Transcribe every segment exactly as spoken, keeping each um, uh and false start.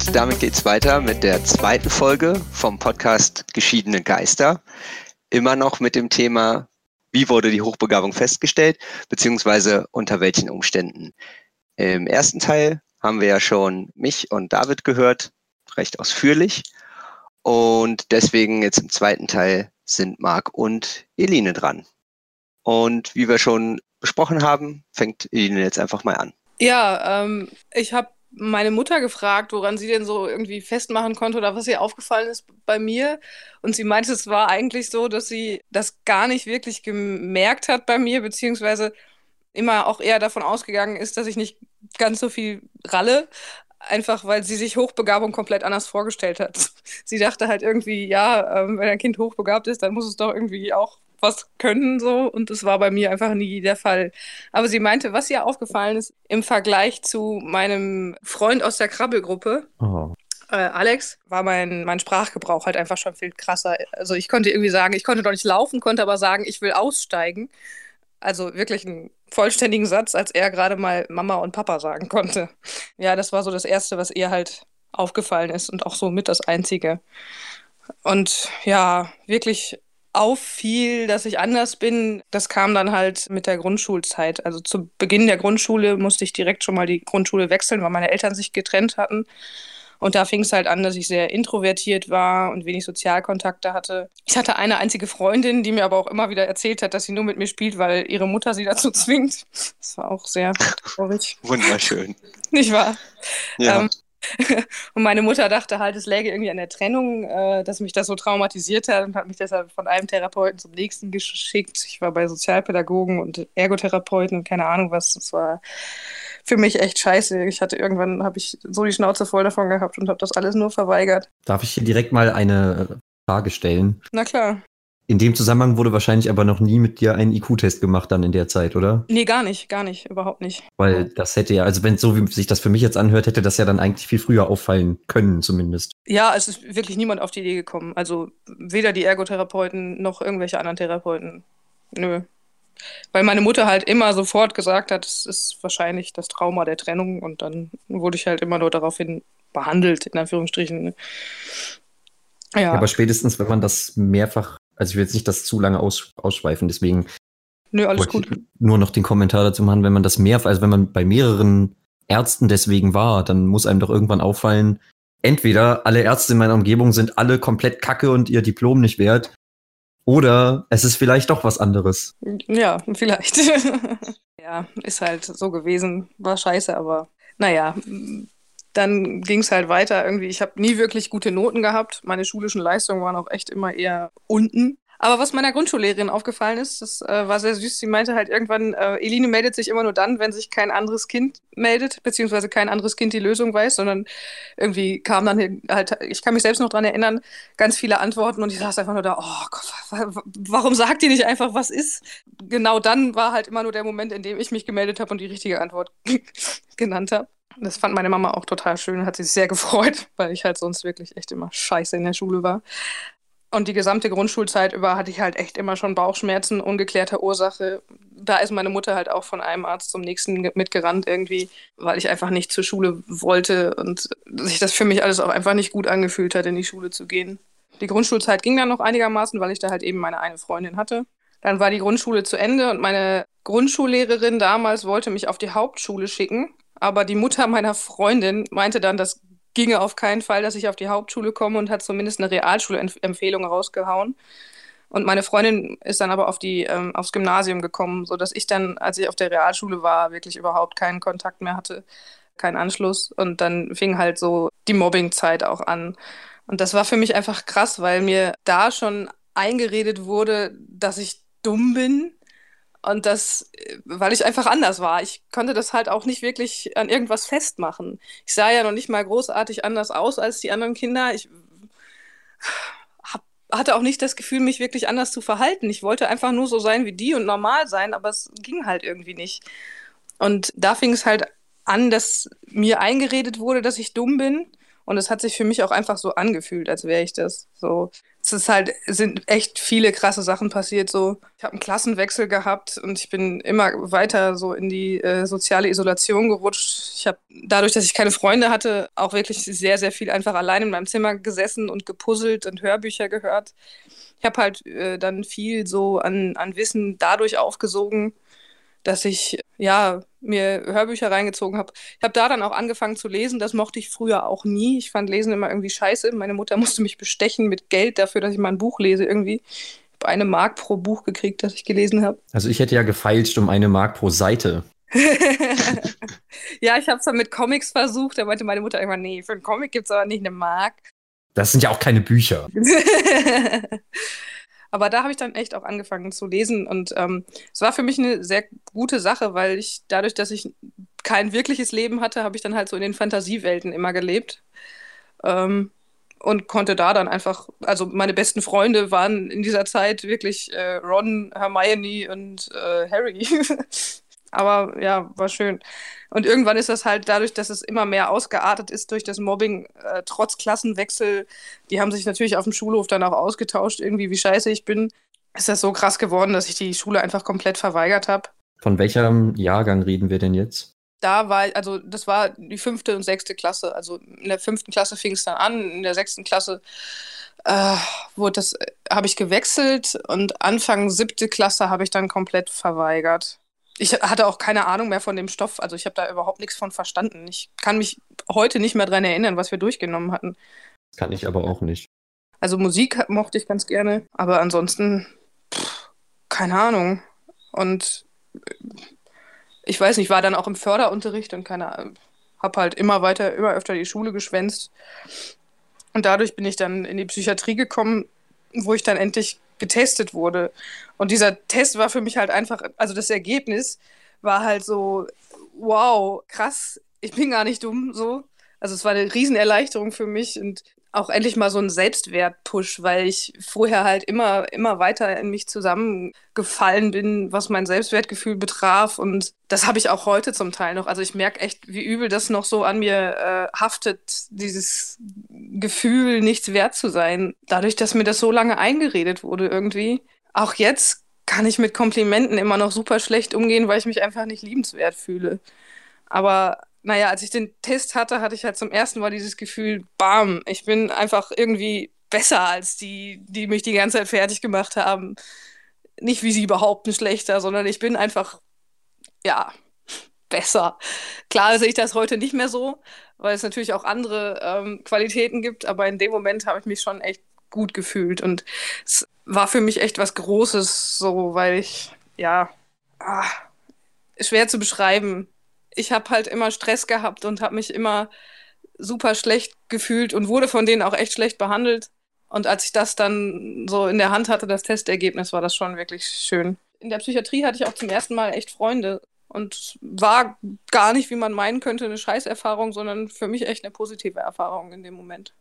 Und damit geht's weiter mit der zweiten Folge vom Podcast Geschiedene Geister. Immer noch mit dem Thema, wie wurde die Hochbegabung festgestellt, beziehungsweise unter welchen Umständen. Im ersten Teil haben wir ja schon mich und David gehört, recht ausführlich. Und deswegen jetzt im zweiten Teil sind Marc und Eline dran. Und wie wir schon besprochen haben, fängt Eline jetzt einfach mal an. Ja, ähm, ich habe meine Mutter gefragt, woran sie denn so irgendwie festmachen konnte oder was ihr aufgefallen ist bei mir. Und sie meinte, es war eigentlich so, dass sie das gar nicht wirklich gemerkt hat bei mir, beziehungsweise immer auch eher davon ausgegangen ist, dass ich nicht ganz so viel ralle, einfach weil sie sich Hochbegabung komplett anders vorgestellt hat. Sie dachte halt irgendwie, ja, ähm, wenn ein Kind hochbegabt ist, dann muss es doch irgendwie auch was können, so, und das war bei mir einfach nie der Fall. Aber sie meinte, was ihr aufgefallen ist im Vergleich zu meinem Freund aus der Krabbelgruppe, oh. äh, Alex, war mein, mein Sprachgebrauch halt einfach schon viel krasser. Also ich konnte irgendwie sagen, ich konnte doch nicht laufen, konnte aber sagen, ich will aussteigen. Also wirklich einen vollständigen Satz, als er gerade mal Mama und Papa sagen konnte. Ja, das war so das Erste, was ihr halt aufgefallen ist und auch so mit das Einzige. Und ja, wirklich auffiel, dass ich anders bin, das kam dann halt mit der Grundschulzeit. Also zu Beginn der Grundschule musste ich direkt schon mal die Grundschule wechseln, weil meine Eltern sich getrennt hatten. Und da fing es halt an, dass ich sehr introvertiert war und wenig Sozialkontakte hatte. Ich hatte eine einzige Freundin, die mir aber auch immer wieder erzählt hat, dass sie nur mit mir spielt, weil ihre Mutter sie dazu zwingt. Das war auch sehr traurig. Wunderschön. Nicht wahr? Ja. Ähm, und meine Mutter dachte halt, es läge irgendwie an der Trennung, äh, dass mich das so traumatisiert hat und hat mich deshalb von einem Therapeuten zum nächsten geschickt. Ich war bei Sozialpädagogen und Ergotherapeuten und keine Ahnung was. Das war für mich echt scheiße. Ich hatte irgendwann, habe ich so die Schnauze voll davon gehabt und habe das alles nur verweigert. Darf ich hier direkt mal eine Frage stellen? Na klar. In dem Zusammenhang wurde wahrscheinlich aber noch nie mit dir ein I Q-Test gemacht dann in der Zeit, oder? Nee, gar nicht, gar nicht, überhaupt nicht. Weil das hätte ja, also wenn so wie sich das für mich jetzt anhört, hätte das ja dann eigentlich viel früher auffallen können zumindest. Ja, es ist wirklich niemand auf die Idee gekommen. Also weder die Ergotherapeuten noch irgendwelche anderen Therapeuten. Nö. Weil meine Mutter halt immer sofort gesagt hat, es ist wahrscheinlich das Trauma der Trennung und dann wurde ich halt immer nur daraufhin behandelt, in Anführungsstrichen. Ja. Ja, aber spätestens, wenn man das mehrfach, also ich will jetzt nicht das zu lange aus, ausschweifen, deswegen Nö, alles gut. Nur noch den Kommentar dazu machen, wenn man das mehrfach, also wenn man bei mehreren Ärzten deswegen war, dann muss einem doch irgendwann auffallen, entweder alle Ärzte in meiner Umgebung sind alle komplett kacke und ihr Diplom nicht wert, oder es ist vielleicht doch was anderes. Ja, vielleicht. Ja, ist halt so gewesen, war scheiße, aber naja, dann ging es halt weiter irgendwie. Ich habe nie wirklich gute Noten gehabt. Meine schulischen Leistungen waren auch echt immer eher unten. Aber was meiner Grundschullehrerin aufgefallen ist, das äh, war sehr süß. Sie meinte halt irgendwann, äh, Eline meldet sich immer nur dann, wenn sich kein anderes Kind meldet, beziehungsweise kein anderes Kind die Lösung weiß, sondern irgendwie kam dann halt, ich kann mich selbst noch dran erinnern, ganz viele Antworten und ich saß einfach nur da, oh Gott, warum sagt ihr nicht einfach, was ist? Genau dann war halt immer nur der Moment, in dem ich mich gemeldet habe und die richtige Antwort genannt habe. Das fand meine Mama auch total schön, hat sich sehr gefreut, weil ich halt sonst wirklich echt immer scheiße in der Schule war. Und die gesamte Grundschulzeit über hatte ich halt echt immer schon Bauchschmerzen, ungeklärter Ursache. Da ist meine Mutter halt auch von einem Arzt zum nächsten mitgerannt irgendwie, weil ich einfach nicht zur Schule wollte und sich das für mich alles auch einfach nicht gut angefühlt hat, in die Schule zu gehen. Die Grundschulzeit ging dann noch einigermaßen, weil ich da halt eben meine eine Freundin hatte. Dann war die Grundschule zu Ende und meine Grundschullehrerin damals wollte mich auf die Hauptschule schicken, aber die Mutter meiner Freundin meinte dann, das ginge auf keinen Fall, dass ich auf die Hauptschule komme und hat zumindest eine Realschulempfehlung rausgehauen. Und meine Freundin ist dann aber auf die, ähm, aufs Gymnasium gekommen, sodass ich dann, als ich auf der Realschule war, wirklich überhaupt keinen Kontakt mehr hatte, keinen Anschluss. Und dann fing halt so die Mobbingzeit auch an. Und das war für mich einfach krass, weil mir da schon eingeredet wurde, dass ich dumm bin. Und das, weil ich einfach anders war. Ich konnte das halt auch nicht wirklich an irgendwas festmachen. Ich sah ja noch nicht mal großartig anders aus als die anderen Kinder. Ich hab, hatte auch nicht das Gefühl, mich wirklich anders zu verhalten. Ich wollte einfach nur so sein wie die und normal sein, aber es ging halt irgendwie nicht. Und da fing es halt an, dass mir eingeredet wurde, dass ich dumm bin. Und es hat sich für mich auch einfach so angefühlt, als wäre ich das. So, es ist halt, es sind echt viele krasse Sachen passiert. So, ich habe einen Klassenwechsel gehabt und ich bin immer weiter so in die äh, soziale Isolation gerutscht. Ich habe dadurch, dass ich keine Freunde hatte, auch wirklich sehr, sehr viel einfach allein in meinem Zimmer gesessen und gepuzzelt und Hörbücher gehört. Ich habe halt äh, dann viel so an, an Wissen dadurch aufgesogen, dass ich ja mir Hörbücher reingezogen habe. Ich habe da dann auch angefangen zu lesen. Das mochte ich früher auch nie. Ich fand Lesen immer irgendwie scheiße. Meine Mutter musste mich bestechen mit Geld dafür, dass ich mal ein Buch lese irgendwie. Ich habe eine Mark pro Buch gekriegt, das ich gelesen habe. Also ich hätte ja gefeilscht um eine Mark pro Seite. Ja, ich habe es dann mit Comics versucht. Da meinte meine Mutter irgendwann, nee, für einen Comic gibt es aber nicht eine Mark. Das sind ja auch keine Bücher. Aber da habe ich dann echt auch angefangen zu lesen und ähm, es war für mich eine sehr gute Sache, weil ich dadurch, dass ich kein wirkliches Leben hatte, habe ich dann halt so in den Fantasiewelten immer gelebt ähm, und konnte da dann einfach, also meine besten Freunde waren in dieser Zeit wirklich äh, Ron, Hermione und äh, Harry. Aber ja, war schön. Und irgendwann ist das halt dadurch, dass es immer mehr ausgeartet ist durch das Mobbing, äh, trotz Klassenwechsel, die haben sich natürlich auf dem Schulhof dann auch ausgetauscht, irgendwie wie scheiße ich bin, ist das so krass geworden, dass ich die Schule einfach komplett verweigert habe. Von welchem Jahrgang reden wir denn jetzt? Da war, also das war die fünfte und sechste Klasse. Also in der fünften Klasse fing es dann an, in der sechsten Klasse äh, wurde das, äh, habe ich gewechselt und Anfang siebte Klasse habe ich dann komplett verweigert. Ich hatte auch keine Ahnung mehr von dem Stoff, also ich habe da überhaupt nichts von verstanden. Ich kann mich heute nicht mehr dran erinnern, was wir durchgenommen hatten. Das kann ich aber auch nicht. Also Musik mochte ich ganz gerne, aber ansonsten pff, keine Ahnung. Und ich weiß nicht, war dann auch im Förderunterricht und keine Ahnung, habe halt immer weiter, immer öfter die Schule geschwänzt. Und dadurch bin ich dann in die Psychiatrie gekommen, wo ich dann endlich getestet wurde. Und dieser Test war für mich halt einfach, also das Ergebnis war halt so, wow, krass, ich bin gar nicht dumm, so. Also es war eine Riesenerleichterung für mich und auch endlich mal so ein Selbstwert-Push, weil ich vorher halt immer, immer weiter in mich zusammengefallen bin, was mein Selbstwertgefühl betraf. Und das habe ich auch heute zum Teil noch. Also ich merke echt, wie übel das noch so an mir äh, haftet, dieses Gefühl, nichts wert zu sein. Dadurch, dass mir das so lange eingeredet wurde irgendwie. Auch jetzt kann ich mit Komplimenten immer noch super schlecht umgehen, weil ich mich einfach nicht liebenswert fühle. Aber naja, als ich den Test hatte, hatte ich halt zum ersten Mal dieses Gefühl, bam, ich bin einfach irgendwie besser als die, die mich die ganze Zeit fertig gemacht haben. Nicht wie sie behaupten schlechter, sondern ich bin einfach, ja, besser. Klar sehe ich das heute nicht mehr so, weil es natürlich auch andere ähm, Qualitäten gibt, aber in dem Moment habe ich mich schon echt gut gefühlt und es war für mich echt was Großes, so, weil ich, ja, ah, schwer zu beschreiben. Ich habe halt immer Stress gehabt und habe mich immer super schlecht gefühlt und wurde von denen auch echt schlecht behandelt. Und als ich das dann so in der Hand hatte, das Testergebnis, war das schon wirklich schön. In der Psychiatrie hatte ich auch zum ersten Mal echt Freunde und war gar nicht, wie man meinen könnte, eine Scheißerfahrung, sondern für mich echt eine positive Erfahrung in dem Moment.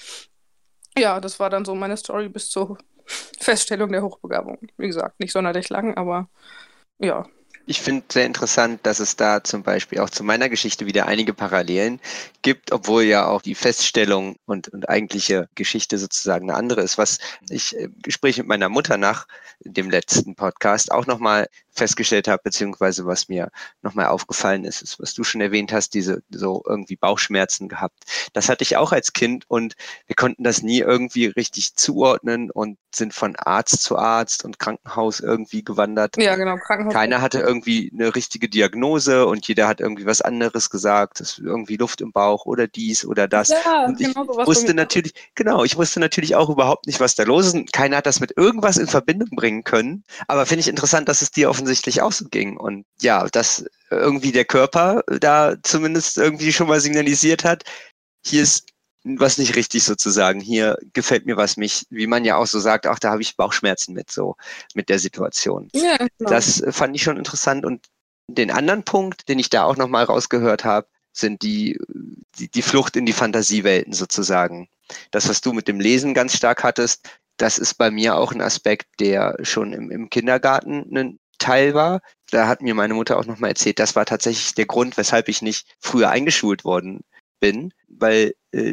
Ja, das war dann so meine Story bis zur Feststellung der Hochbegabung. Wie gesagt, nicht sonderlich lang, aber ja. Ich finde sehr interessant, dass es da zum Beispiel auch zu meiner Geschichte wieder einige Parallelen gibt, obwohl ja auch die Feststellung und, und eigentliche Geschichte sozusagen eine andere ist, was ich im Gespräch mit meiner Mutter nach dem letzten Podcast auch nochmal festgestellt habe, beziehungsweise was mir nochmal aufgefallen ist, ist, was du schon erwähnt hast, diese so irgendwie Bauchschmerzen gehabt. Das hatte ich auch als Kind und wir konnten das nie irgendwie richtig zuordnen und sind von Arzt zu Arzt und Krankenhaus irgendwie gewandert. Ja, genau, Krankenhaus. Keiner hatte irgendwie eine richtige Diagnose und jeder hat irgendwie was anderes gesagt, das ist irgendwie Luft im Bauch oder dies oder das. Ja, und ich genau sowas wusste natürlich, genau, ich wusste natürlich auch überhaupt nicht, was da los ist. Und keiner hat das mit irgendwas in Verbindung bringen können. Aber finde ich interessant, dass es dir offensichtlich auch so ging. Und ja, dass irgendwie der Körper da zumindest irgendwie schon mal signalisiert hat, hier ist was nicht richtig sozusagen. Hier gefällt mir was mich, wie man ja auch so sagt, ach, da habe ich Bauchschmerzen mit, so mit der Situation. Ja, genau. Das fand ich schon interessant. Und den anderen Punkt, den ich da auch nochmal rausgehört habe, sind die, die, die Flucht in die Fantasiewelten sozusagen. Das, was du mit dem Lesen ganz stark hattest, das ist bei mir auch ein Aspekt, der schon im, im Kindergarten ein Teil war. Da hat mir meine Mutter auch nochmal erzählt, das war tatsächlich der Grund, weshalb ich nicht früher eingeschult worden bin, weil äh,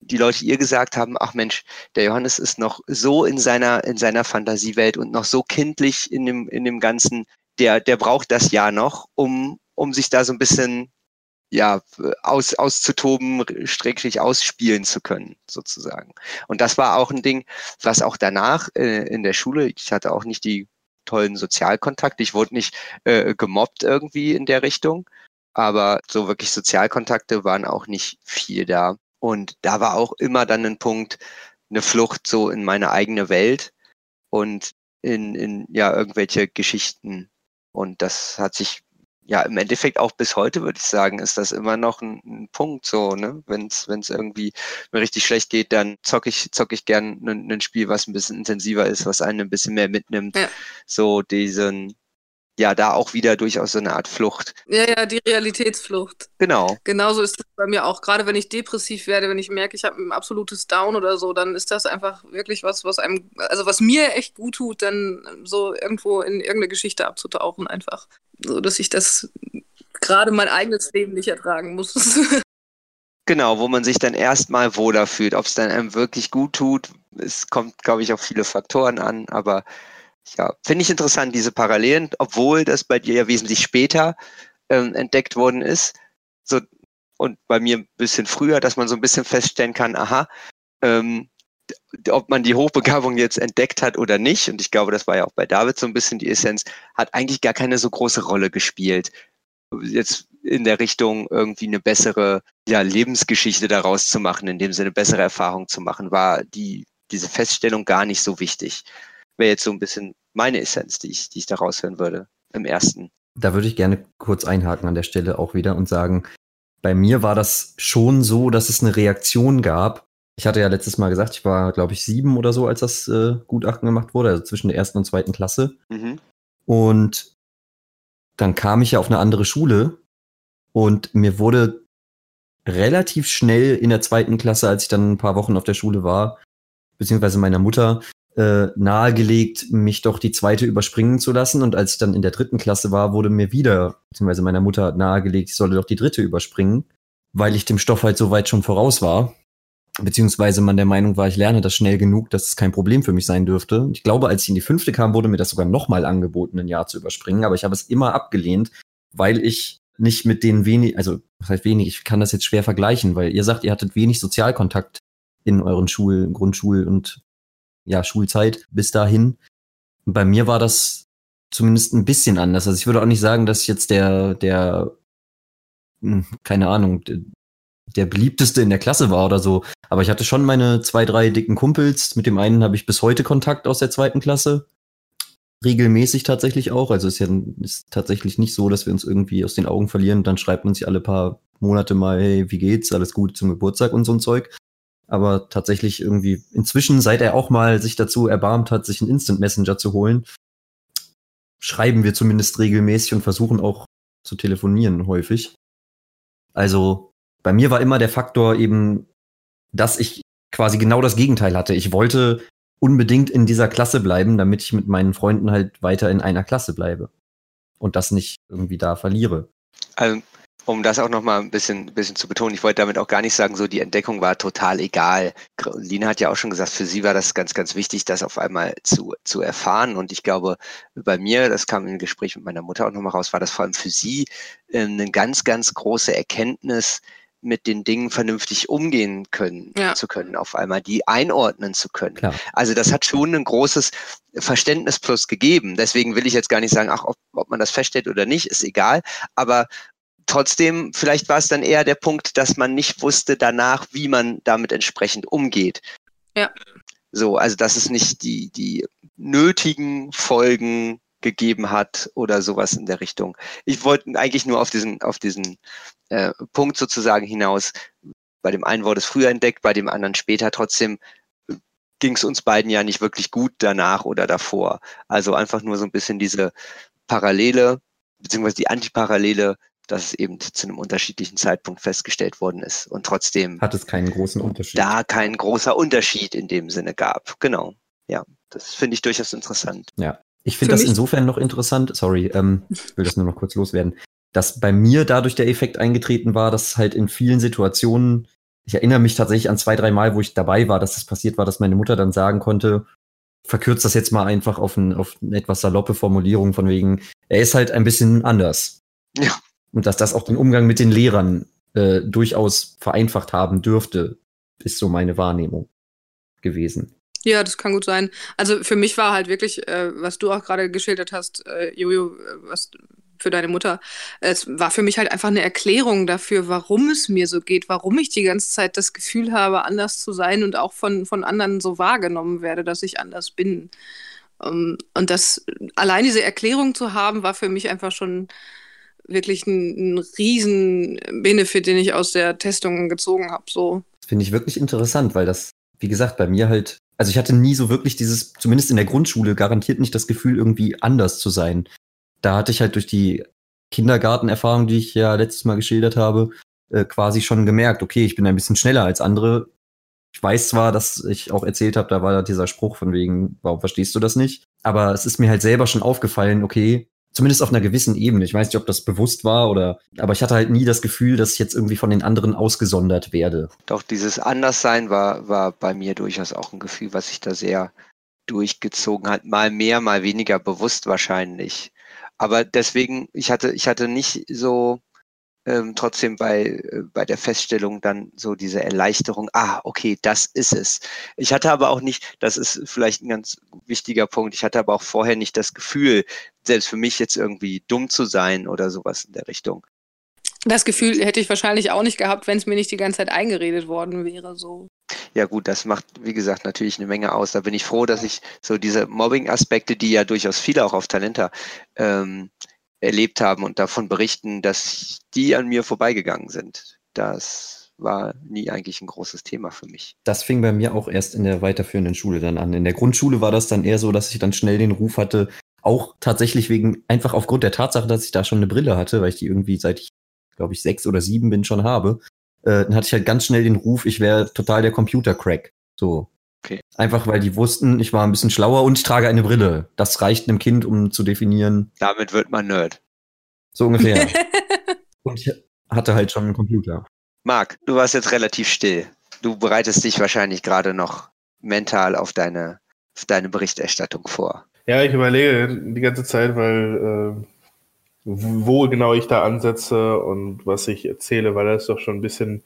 die Leute ihr gesagt haben, ach Mensch, der Johannes ist noch so in seiner, in seiner Fantasiewelt und noch so kindlich in dem, in dem Ganzen, der, der braucht das Jahr noch, um, um sich da so ein bisschen, ja, aus, auszutoben, schrägstrich ausspielen zu können, sozusagen. Und das war auch ein Ding, was auch danach äh, in der Schule, ich hatte auch nicht die tollen Sozialkontakte, ich wurde nicht äh, gemobbt irgendwie in der Richtung, aber so wirklich Sozialkontakte waren auch nicht viel da. Und da war auch immer dann ein Punkt, eine Flucht so in meine eigene Welt und in, in ja irgendwelche Geschichten. Und das hat sich ja im Endeffekt auch bis heute, würde ich sagen, ist das immer noch ein, ein Punkt so, ne? Wenn es wenn es irgendwie mir richtig schlecht geht, dann zocke ich zocke ich gern ein, ein Spiel, was ein bisschen intensiver ist, was einen ein bisschen mehr mitnimmt. Ja. So diesen, ja, da auch wieder durchaus so eine Art Flucht. Ja, ja, die Realitätsflucht. Genau. Genauso ist es bei mir auch. Gerade wenn ich depressiv werde, wenn ich merke, ich habe ein absolutes Down oder so, dann ist das einfach wirklich was, was einem, also was mir echt gut tut, dann so irgendwo in irgendeine Geschichte abzutauchen einfach. So, dass ich das gerade mein eigenes Leben nicht ertragen muss. Genau, wo man sich dann erstmal wohler fühlt. Ob es dann einem wirklich gut tut, es kommt, glaube ich, auf viele Faktoren an, aber ja, finde ich interessant, diese Parallelen, obwohl das bei dir ja wesentlich später ähm, entdeckt worden ist. So, und bei mir ein bisschen früher, dass man so ein bisschen feststellen kann, aha, ähm, ob man die Hochbegabung jetzt entdeckt hat oder nicht, und ich glaube, das war ja auch bei David so ein bisschen die Essenz, hat eigentlich gar keine so große Rolle gespielt. Jetzt in der Richtung irgendwie eine bessere ja, Lebensgeschichte daraus zu machen, in dem Sinne bessere Erfahrung zu machen, war die diese Feststellung gar nicht so wichtig. Wäre jetzt so ein bisschen meine Essenz, die ich, die ich da raushören würde im ersten. Da würde ich gerne kurz einhaken an der Stelle auch wieder und sagen, bei mir war das schon so, dass es eine Reaktion gab. Ich hatte ja letztes Mal gesagt, ich war, glaube ich, sieben oder so, als das äh, Gutachten gemacht wurde, also zwischen der ersten und zweiten Klasse. Mhm. Und dann kam ich ja auf eine andere Schule und mir wurde relativ schnell in der zweiten Klasse, als ich dann ein paar Wochen auf der Schule war, beziehungsweise meiner Mutter, äh, nahegelegt, mich doch die zweite überspringen zu lassen. Und als ich dann in der dritten Klasse war, wurde mir wieder, beziehungsweise meiner Mutter nahegelegt, ich solle doch die dritte überspringen, weil ich dem Stoff halt so weit schon voraus war. Beziehungsweise man der Meinung war, ich lerne das schnell genug, dass es kein Problem für mich sein dürfte. Ich glaube, als ich in die fünfte kam, wurde mir das sogar nochmal angeboten, ein Jahr zu überspringen. Aber ich habe es immer abgelehnt, weil ich nicht mit denen wenig, also was heißt wenig, ich kann das jetzt schwer vergleichen, weil ihr sagt, ihr hattet wenig Sozialkontakt in euren Schul-, Grundschul- und ja, Schulzeit bis dahin. Bei mir war das zumindest ein bisschen anders. Also ich würde auch nicht sagen, dass jetzt der, der, hm, keine Ahnung, der, der beliebteste in der Klasse war oder so. Aber ich hatte schon meine zwei, drei dicken Kumpels. Mit dem einen habe ich bis heute Kontakt aus der zweiten Klasse. Regelmäßig tatsächlich auch. Also es ist ja ist tatsächlich nicht so, dass wir uns irgendwie aus den Augen verlieren. Dann schreibt man sich alle paar Monate mal, hey, wie geht's? Alles gut zum Geburtstag und so ein Zeug. Aber tatsächlich irgendwie inzwischen, seit er auch mal sich dazu erbarmt hat, sich einen Instant Messenger zu holen, schreiben wir zumindest regelmäßig und versuchen auch zu telefonieren häufig. Also bei mir war immer der Faktor eben, dass ich quasi genau das Gegenteil hatte. Ich wollte unbedingt in dieser Klasse bleiben, damit ich mit meinen Freunden halt weiter in einer Klasse bleibe und das nicht irgendwie da verliere. Also, um das auch nochmal ein bisschen, ein bisschen zu betonen, ich wollte damit auch gar nicht sagen, so die Entdeckung war total egal. Lina hat ja auch schon gesagt, für sie war das ganz, ganz wichtig, das auf einmal zu, zu erfahren. Und ich glaube, bei mir, das kam im Gespräch mit meiner Mutter auch nochmal raus, war das vor allem für sie äh, eine ganz, ganz große Erkenntnis, mit den Dingen vernünftig umgehen können, ja. zu können, auf einmal die einordnen zu können. Klar. Also das hat schon ein großes Verständnis plus gegeben. Deswegen will ich jetzt gar nicht sagen, ach, ob, ob man das feststellt oder nicht, ist egal. Aber trotzdem, vielleicht war es dann eher der Punkt, dass man nicht wusste danach, wie man damit entsprechend umgeht. Ja. So, also dass es nicht die, die nötigen Folgen gegeben hat oder sowas in der Richtung. Ich wollte eigentlich nur auf diesen, auf diesen äh, Punkt sozusagen hinaus. Bei dem einen wurde es früher entdeckt, bei dem anderen später. Trotzdem ging es uns beiden ja nicht wirklich gut danach oder davor. Also einfach nur so ein bisschen diese Parallele, beziehungsweise die Antiparallele, dass es eben zu einem unterschiedlichen Zeitpunkt festgestellt worden ist und trotzdem hat es keinen großen Unterschied. Da kein großer Unterschied in dem Sinne gab. Genau. Ja, das finde ich durchaus interessant. Ja. Ich finde das insofern noch interessant, sorry, ähm, ich will das nur noch kurz loswerden, dass bei mir dadurch der Effekt eingetreten war, dass halt in vielen Situationen ich erinnere mich tatsächlich an zwei, drei Mal, wo ich dabei war, dass das passiert war, dass meine Mutter dann sagen konnte, verkürzt das jetzt mal einfach auf, ein, auf eine etwas saloppe Formulierung von wegen, er ist halt ein bisschen anders. Ja. Und dass das auch den Umgang mit den Lehrern äh, durchaus vereinfacht haben dürfte, ist so meine Wahrnehmung gewesen. Ja, das kann gut sein. Also für mich war halt wirklich, äh, was du auch gerade geschildert hast, äh, Jojo, äh, was für deine Mutter, es war für mich halt einfach eine Erklärung dafür, warum es mir so geht, warum ich die ganze Zeit das Gefühl habe, anders zu sein und auch von, von anderen so wahrgenommen werde, dass ich anders bin. Um, und das, allein diese Erklärung zu haben, war für mich einfach schon wirklich ein, ein riesen Benefit, den ich aus der Testung gezogen habe. So. Das finde ich wirklich interessant, weil das, wie gesagt, bei mir halt, also ich hatte nie so wirklich dieses, zumindest in der Grundschule, garantiert nicht das Gefühl, irgendwie anders zu sein. Da hatte ich halt durch die Kindergartenerfahrung, die ich ja letztes Mal geschildert habe, äh, quasi schon gemerkt, okay, ich bin ein bisschen schneller als andere. Ich weiß zwar, dass ich auch erzählt habe, da war dieser Spruch von wegen, warum verstehst du das nicht? Aber es ist mir halt selber schon aufgefallen, okay, zumindest auf einer gewissen Ebene. Ich weiß nicht, ob das bewusst war oder, aber ich hatte halt nie das Gefühl, dass ich jetzt irgendwie von den anderen ausgesondert werde. Doch dieses Anderssein war, war bei mir durchaus auch ein Gefühl, was sich da sehr durchgezogen hat. Mal mehr, mal weniger bewusst wahrscheinlich. Aber deswegen, ich hatte, ich hatte nicht so ähm, trotzdem bei, äh, bei der Feststellung dann so diese Erleichterung, ah, okay, das ist es. Ich hatte aber auch nicht, das ist vielleicht ein ganz wichtiger Punkt, ich hatte aber auch vorher nicht das Gefühl, selbst für mich jetzt irgendwie dumm zu sein oder sowas in der Richtung. Das Gefühl hätte ich wahrscheinlich auch nicht gehabt, wenn es mir nicht die ganze Zeit eingeredet worden wäre. So. Ja gut, das macht, wie gesagt, natürlich eine Menge aus. Da bin ich froh, dass ich so diese Mobbing-Aspekte, die ja durchaus viele auch auf Talenta ähm, erlebt haben und davon berichten, dass die an mir vorbeigegangen sind. Das war nie eigentlich ein großes Thema für mich. Das fing bei mir auch erst in der weiterführenden Schule dann an. In der Grundschule war das dann eher so, dass ich dann schnell den Ruf hatte, auch tatsächlich wegen, einfach aufgrund der Tatsache, dass ich da schon eine Brille hatte, weil ich die irgendwie seit ich, glaube ich, sechs oder sieben bin schon habe, äh, dann hatte ich halt ganz schnell den Ruf, ich wäre total der Computer-Crack. So. Okay. Einfach, weil die wussten, ich war ein bisschen schlauer und ich trage eine Brille. Das reicht einem Kind, um zu definieren. Damit wird man Nerd. So ungefähr. Und ich hatte halt schon einen Computer. Marc, du warst jetzt relativ still. Du bereitest dich wahrscheinlich gerade noch mental auf deine, auf deine Berichterstattung vor. Ja, ich überlege die ganze Zeit, weil äh, wo genau ich da ansetze und was ich erzähle, weil das doch schon ein bisschen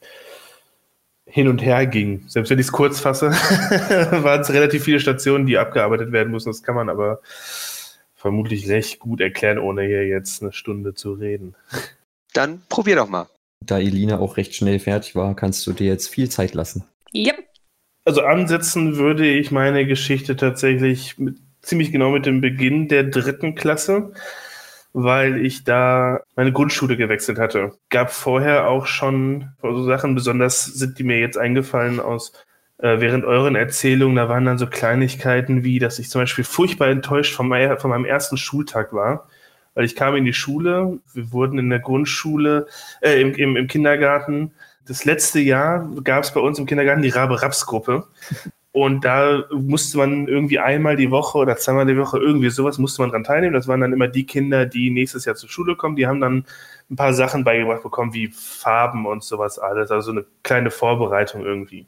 hin und her ging. Selbst wenn ich es kurz fasse, waren es relativ viele Stationen, die abgearbeitet werden mussten. Das kann man aber vermutlich recht gut erklären, ohne hier jetzt eine Stunde zu reden. Dann probier doch mal. Da Elina auch recht schnell fertig war, kannst du dir jetzt viel Zeit lassen. Yep. Also ansetzen würde ich meine Geschichte tatsächlich mit, ziemlich genau mit dem Beginn der dritten Klasse, weil ich da meine Grundschule gewechselt hatte. Gab vorher auch schon so Sachen, besonders sind die mir jetzt eingefallen aus äh, während euren Erzählungen, da waren dann so Kleinigkeiten wie, dass ich zum Beispiel furchtbar enttäuscht von, mein, von meinem ersten Schultag war, weil ich kam in die Schule, wir wurden in der Grundschule, äh, im, im, im Kindergarten, das letzte Jahr gab es bei uns im Kindergarten die Rabe-Raps-Gruppe. Und da musste man irgendwie einmal die Woche oder zweimal die Woche irgendwie sowas musste man dran teilnehmen. Das waren dann immer die Kinder, die nächstes Jahr zur Schule kommen. Die haben dann ein paar Sachen beigebracht bekommen, wie Farben und sowas alles. Also eine kleine Vorbereitung irgendwie.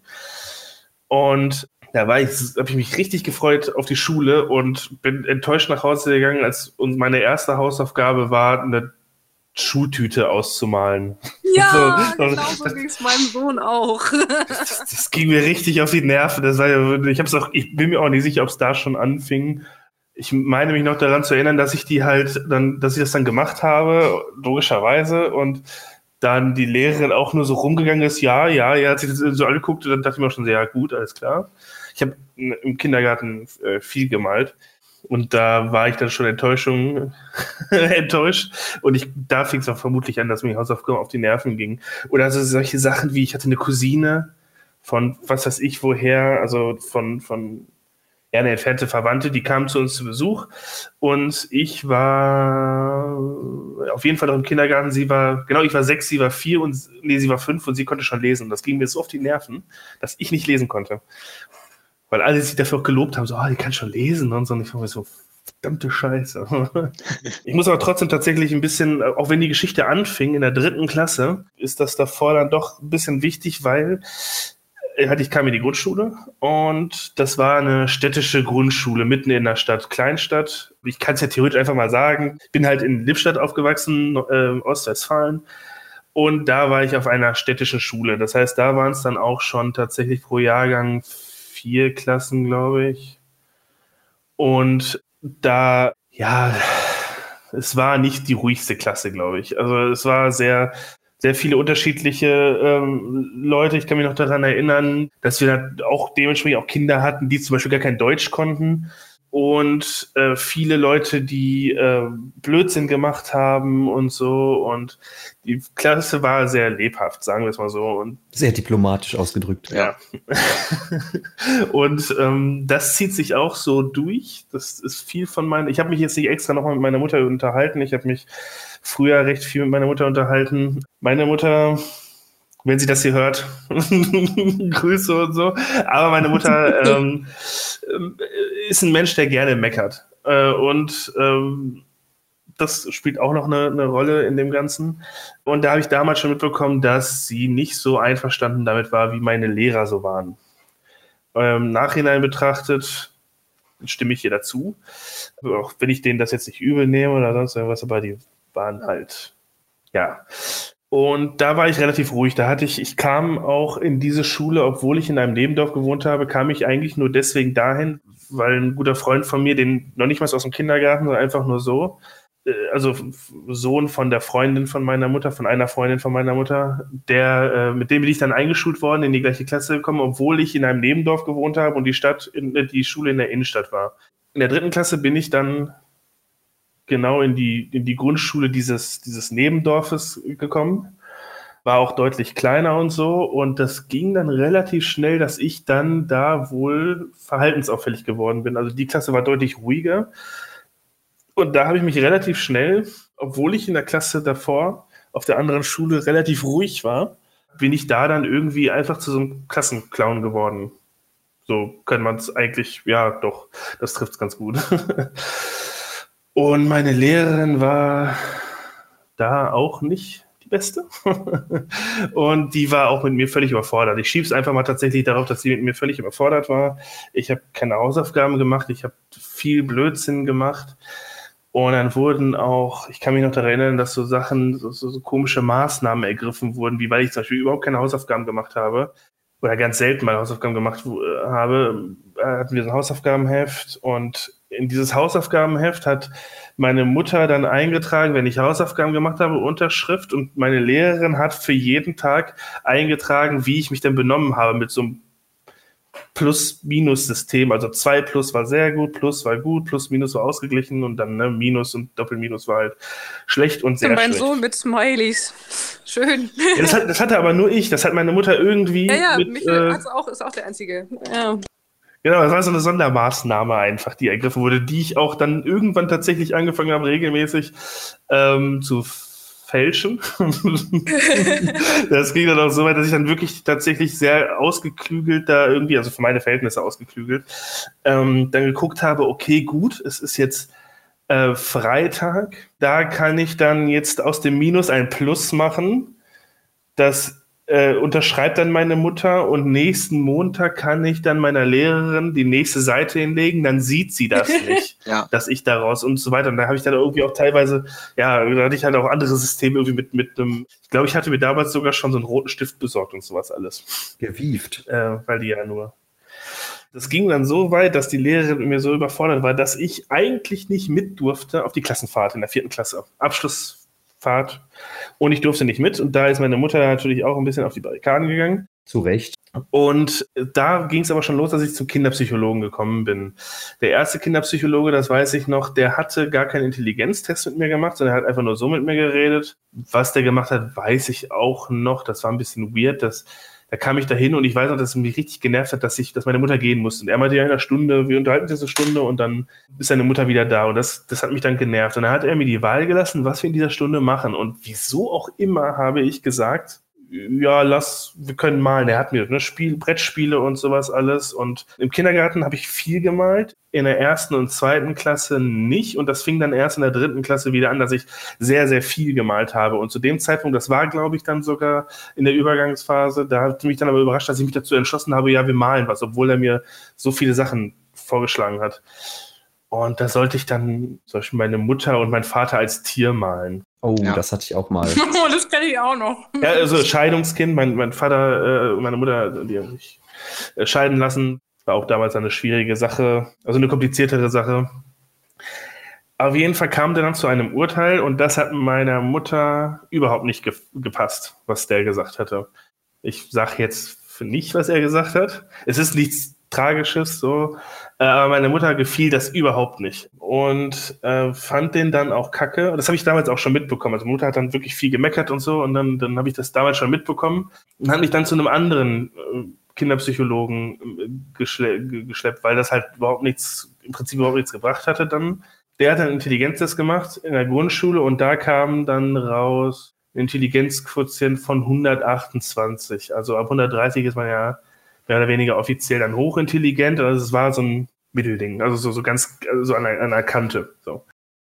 Und da war ich, habe ich mich richtig gefreut auf die Schule und bin enttäuscht nach Hause gegangen, als und meine erste Hausaufgabe war, eine Schultüte auszumalen. Ja, so, genau so ging es meinem Sohn auch. das, das ging mir richtig auf die Nerven. Das war ja, ich, hab's auch, ich bin mir auch nicht sicher, ob es da schon anfing. Ich meine mich noch daran zu erinnern, dass ich die halt dann, dass ich das dann gemacht habe, logischerweise, und dann die Lehrerin auch nur so rumgegangen ist, ja, ja, ja, hat sich das so angeguckt und dann dachte ich mir schon sehr, ja, gut, alles klar. Ich habe im Kindergarten äh, viel gemalt. Und da war ich dann schon Enttäuschung, enttäuscht. Und ich, da fing es auch vermutlich an, dass mir Hausaufgaben auf die Nerven ging. Oder also solche Sachen wie, ich hatte eine Cousine von was weiß ich woher, also von, von ja, eine entfernte Verwandte, die kam zu uns zu Besuch. Und ich war auf jeden Fall noch im Kindergarten. Sie war, genau, ich war sechs, sie war vier und, nee, sie war fünf und sie konnte schon lesen. Und das ging mir so auf die Nerven, dass ich nicht lesen konnte. Weil alle sich dafür auch gelobt haben, so, oh, die kann schon lesen und so. Und ich war mir so, Verdammte Scheiße. Ich muss aber trotzdem tatsächlich ein bisschen, auch wenn die Geschichte anfing in der dritten Klasse, ist das davor dann doch ein bisschen wichtig, weil ich kam in die Grundschule und das war eine städtische Grundschule mitten in der Stadt, Kleinstadt. Ich kann es ja theoretisch einfach mal sagen. Ich bin halt in Lippstadt aufgewachsen, äh, Ostwestfalen. Und da war ich auf einer städtischen Schule. Das heißt, da waren es dann auch schon tatsächlich pro Jahrgang vier Klassen, glaube ich. Und da, ja, es war nicht die ruhigste Klasse, glaube ich. Also es war sehr... sehr viele unterschiedliche ähm, Leute. Ich kann mich noch daran erinnern, dass wir da auch dementsprechend auch Kinder hatten, die zum Beispiel gar kein Deutsch konnten. Und äh, viele Leute, die äh, Blödsinn gemacht haben und so. Und die Klasse war sehr lebhaft, sagen wir es mal so. Und sehr diplomatisch ausgedrückt. Ja. Und ähm, das zieht sich auch so durch. Das ist viel von meinen... Ich habe mich jetzt nicht extra nochmal mit meiner Mutter unterhalten. Ich habe mich früher recht viel mit meiner Mutter unterhalten. Meine Mutter, wenn sie das hier hört, Grüße und so, aber meine Mutter ähm, ist ein Mensch, der gerne meckert. Äh, und ähm, das spielt auch noch eine, eine Rolle in dem Ganzen. Und da habe ich damals schon mitbekommen, dass sie nicht so einverstanden damit war, wie meine Lehrer so waren. Im Nachhinein betrachtet stimme ich ihr dazu. Auch wenn ich denen das jetzt nicht übel nehme oder sonst irgendwas, aber die waren halt, ja. Und da war ich relativ ruhig. Da hatte ich, ich kam auch in diese Schule, obwohl ich in einem Nebendorf gewohnt habe, kam ich eigentlich nur deswegen dahin, weil ein guter Freund von mir, den noch nicht mal aus dem Kindergarten, sondern einfach nur so, also Sohn von der Freundin von meiner Mutter, von einer Freundin von meiner Mutter, der, mit dem bin ich dann eingeschult worden, in die gleiche Klasse gekommen, obwohl ich in einem Nebendorf gewohnt habe und die Stadt, in, die Schule in der Innenstadt war. In der dritten Klasse bin ich dann genau in die, in die Grundschule dieses, dieses Nebendorfes gekommen. War auch deutlich kleiner und so. Und das ging dann relativ schnell, dass ich dann da wohl verhaltensauffällig geworden bin. Also die Klasse war deutlich ruhiger. Und da habe ich mich relativ schnell, obwohl ich in der Klasse davor auf der anderen Schule relativ ruhig war, bin ich da dann irgendwie einfach zu so einem Klassenclown geworden. So kann man es eigentlich, ja doch, das trifft es ganz gut. Und meine Lehrerin war da auch nicht die Beste. Und die war auch mit mir völlig überfordert. Ich schiebe es einfach mal tatsächlich darauf, dass sie mit mir völlig überfordert war. Ich habe keine Hausaufgaben gemacht, ich habe viel Blödsinn gemacht. Und dann wurden auch, ich kann mich noch daran erinnern, dass so Sachen, so, so, so komische Maßnahmen ergriffen wurden, wie weil ich zum Beispiel überhaupt keine Hausaufgaben gemacht habe. Oder ganz selten mal Hausaufgaben gemacht habe, hatten wir so ein Hausaufgabenheft und in dieses Hausaufgabenheft hat meine Mutter dann eingetragen, wenn ich Hausaufgaben gemacht habe, Unterschrift und meine Lehrerin hat für jeden Tag eingetragen, wie ich mich denn benommen habe mit so einem Plus-Minus-System. Also zwei Plus war sehr gut, Plus war gut, Plus, Minus war ausgeglichen und dann ne, Minus und Doppelminus war halt schlecht und sehr und mein schlecht. Sohn mit Smileys. Schön. Ja, das, hat, das hatte aber nur ich. Das hat meine Mutter irgendwie. Ja, ja, mit, Michael äh, hat's auch, ist auch der Einzige. Ja. Genau, das war so eine Sondermaßnahme einfach, die ergriffen wurde, die ich auch dann irgendwann tatsächlich angefangen habe, regelmäßig ähm, zu fälschen. Das ging dann auch so weit, dass ich dann wirklich tatsächlich sehr ausgeklügelt da irgendwie, also für meine Verhältnisse ausgeklügelt, ähm, dann geguckt habe, okay, gut, es ist jetzt äh, Freitag, da kann ich dann jetzt aus dem Minus ein Plus machen, das Äh, unterschreibt dann meine Mutter und nächsten Montag kann ich dann meiner Lehrerin die nächste Seite hinlegen, dann sieht sie das nicht, ja. dass ich daraus und so weiter. Und da habe ich dann irgendwie auch teilweise, ja, da hatte ich halt auch andere Systeme irgendwie mit, mit einem, ich glaube, ich hatte mir damals sogar schon so einen roten Stift besorgt und sowas alles. Gewieft. Äh, weil die ja nur. Das ging dann so weit, dass die Lehrerin mit mir so überfordert war, dass ich eigentlich nicht mit durfte auf die Klassenfahrt in der vierten Klasse. Abschluss Fahrt und ich durfte nicht mit und da ist meine Mutter natürlich auch ein bisschen auf die Barrikaden gegangen. Zu Recht. Und da ging es aber schon los, dass ich zum Kinderpsychologen gekommen bin. Der erste Kinderpsychologe, das weiß ich noch, der hatte gar keinen Intelligenztest mit mir gemacht, sondern er hat einfach nur so mit mir geredet. Was der gemacht hat, weiß ich auch noch. Das war ein bisschen weird, dass da kam ich dahin und ich weiß noch, dass es mich richtig genervt hat, dass ich, dass meine Mutter gehen musste. Und er meinte ja in einer Stunde, wir unterhalten uns eine Stunde und dann ist seine Mutter wieder da. Und das, das hat mich dann genervt. Und dann hat er mir die Wahl gelassen, was wir in dieser Stunde machen. Und wieso auch immer habe ich gesagt, ja, lass, wir können malen. Er hat mir ne, Spiel, Brettspiele und sowas alles. Und im Kindergarten habe ich viel gemalt, in der ersten und zweiten Klasse nicht. Und das fing dann erst in der dritten Klasse wieder an, dass ich sehr, sehr viel gemalt habe. Und zu dem Zeitpunkt, das war, glaube ich, dann sogar in der Übergangsphase, da hat mich dann aber überrascht, dass ich mich dazu entschlossen habe, ja, wir malen was, obwohl er mir so viele Sachen vorgeschlagen hat. Und da sollte ich dann zum Beispiel meine Mutter und mein Vater als Tier malen. Oh, Ja. das hatte ich auch mal. Oh, das kenne ich auch noch. Ja, also Scheidungskind, mein, mein Vater und äh, meine Mutter, die haben sich äh, scheiden lassen. War auch damals eine schwierige Sache, also eine kompliziertere Sache. Auf jeden Fall kam der dann zu einem Urteil und das hat meiner Mutter überhaupt nicht ge- gepasst, was der gesagt hatte. Ich sage jetzt nicht, was er gesagt hat. Es ist nichts Tragisches, so. Aber meine Mutter gefiel das überhaupt nicht und äh, fand den dann auch kacke. Das habe ich damals auch schon mitbekommen. Also meine Mutter hat dann wirklich viel gemeckert und so und dann, dann habe ich das damals schon mitbekommen und hat mich dann zu einem anderen äh, Kinderpsychologen äh, geschle- geschleppt, weil das halt überhaupt nichts, im Prinzip überhaupt nichts gebracht hatte dann. Der hat einen Intelligenztest gemacht in der Grundschule und da kam dann raus ein Intelligenzquotient von hundertachtundzwanzig. Also ab hundertdreißig ist man ja mehr oder weniger offiziell dann hochintelligent. Also es war so ein Mittelding, also so, so ganz so an einer, an einer Kante. So.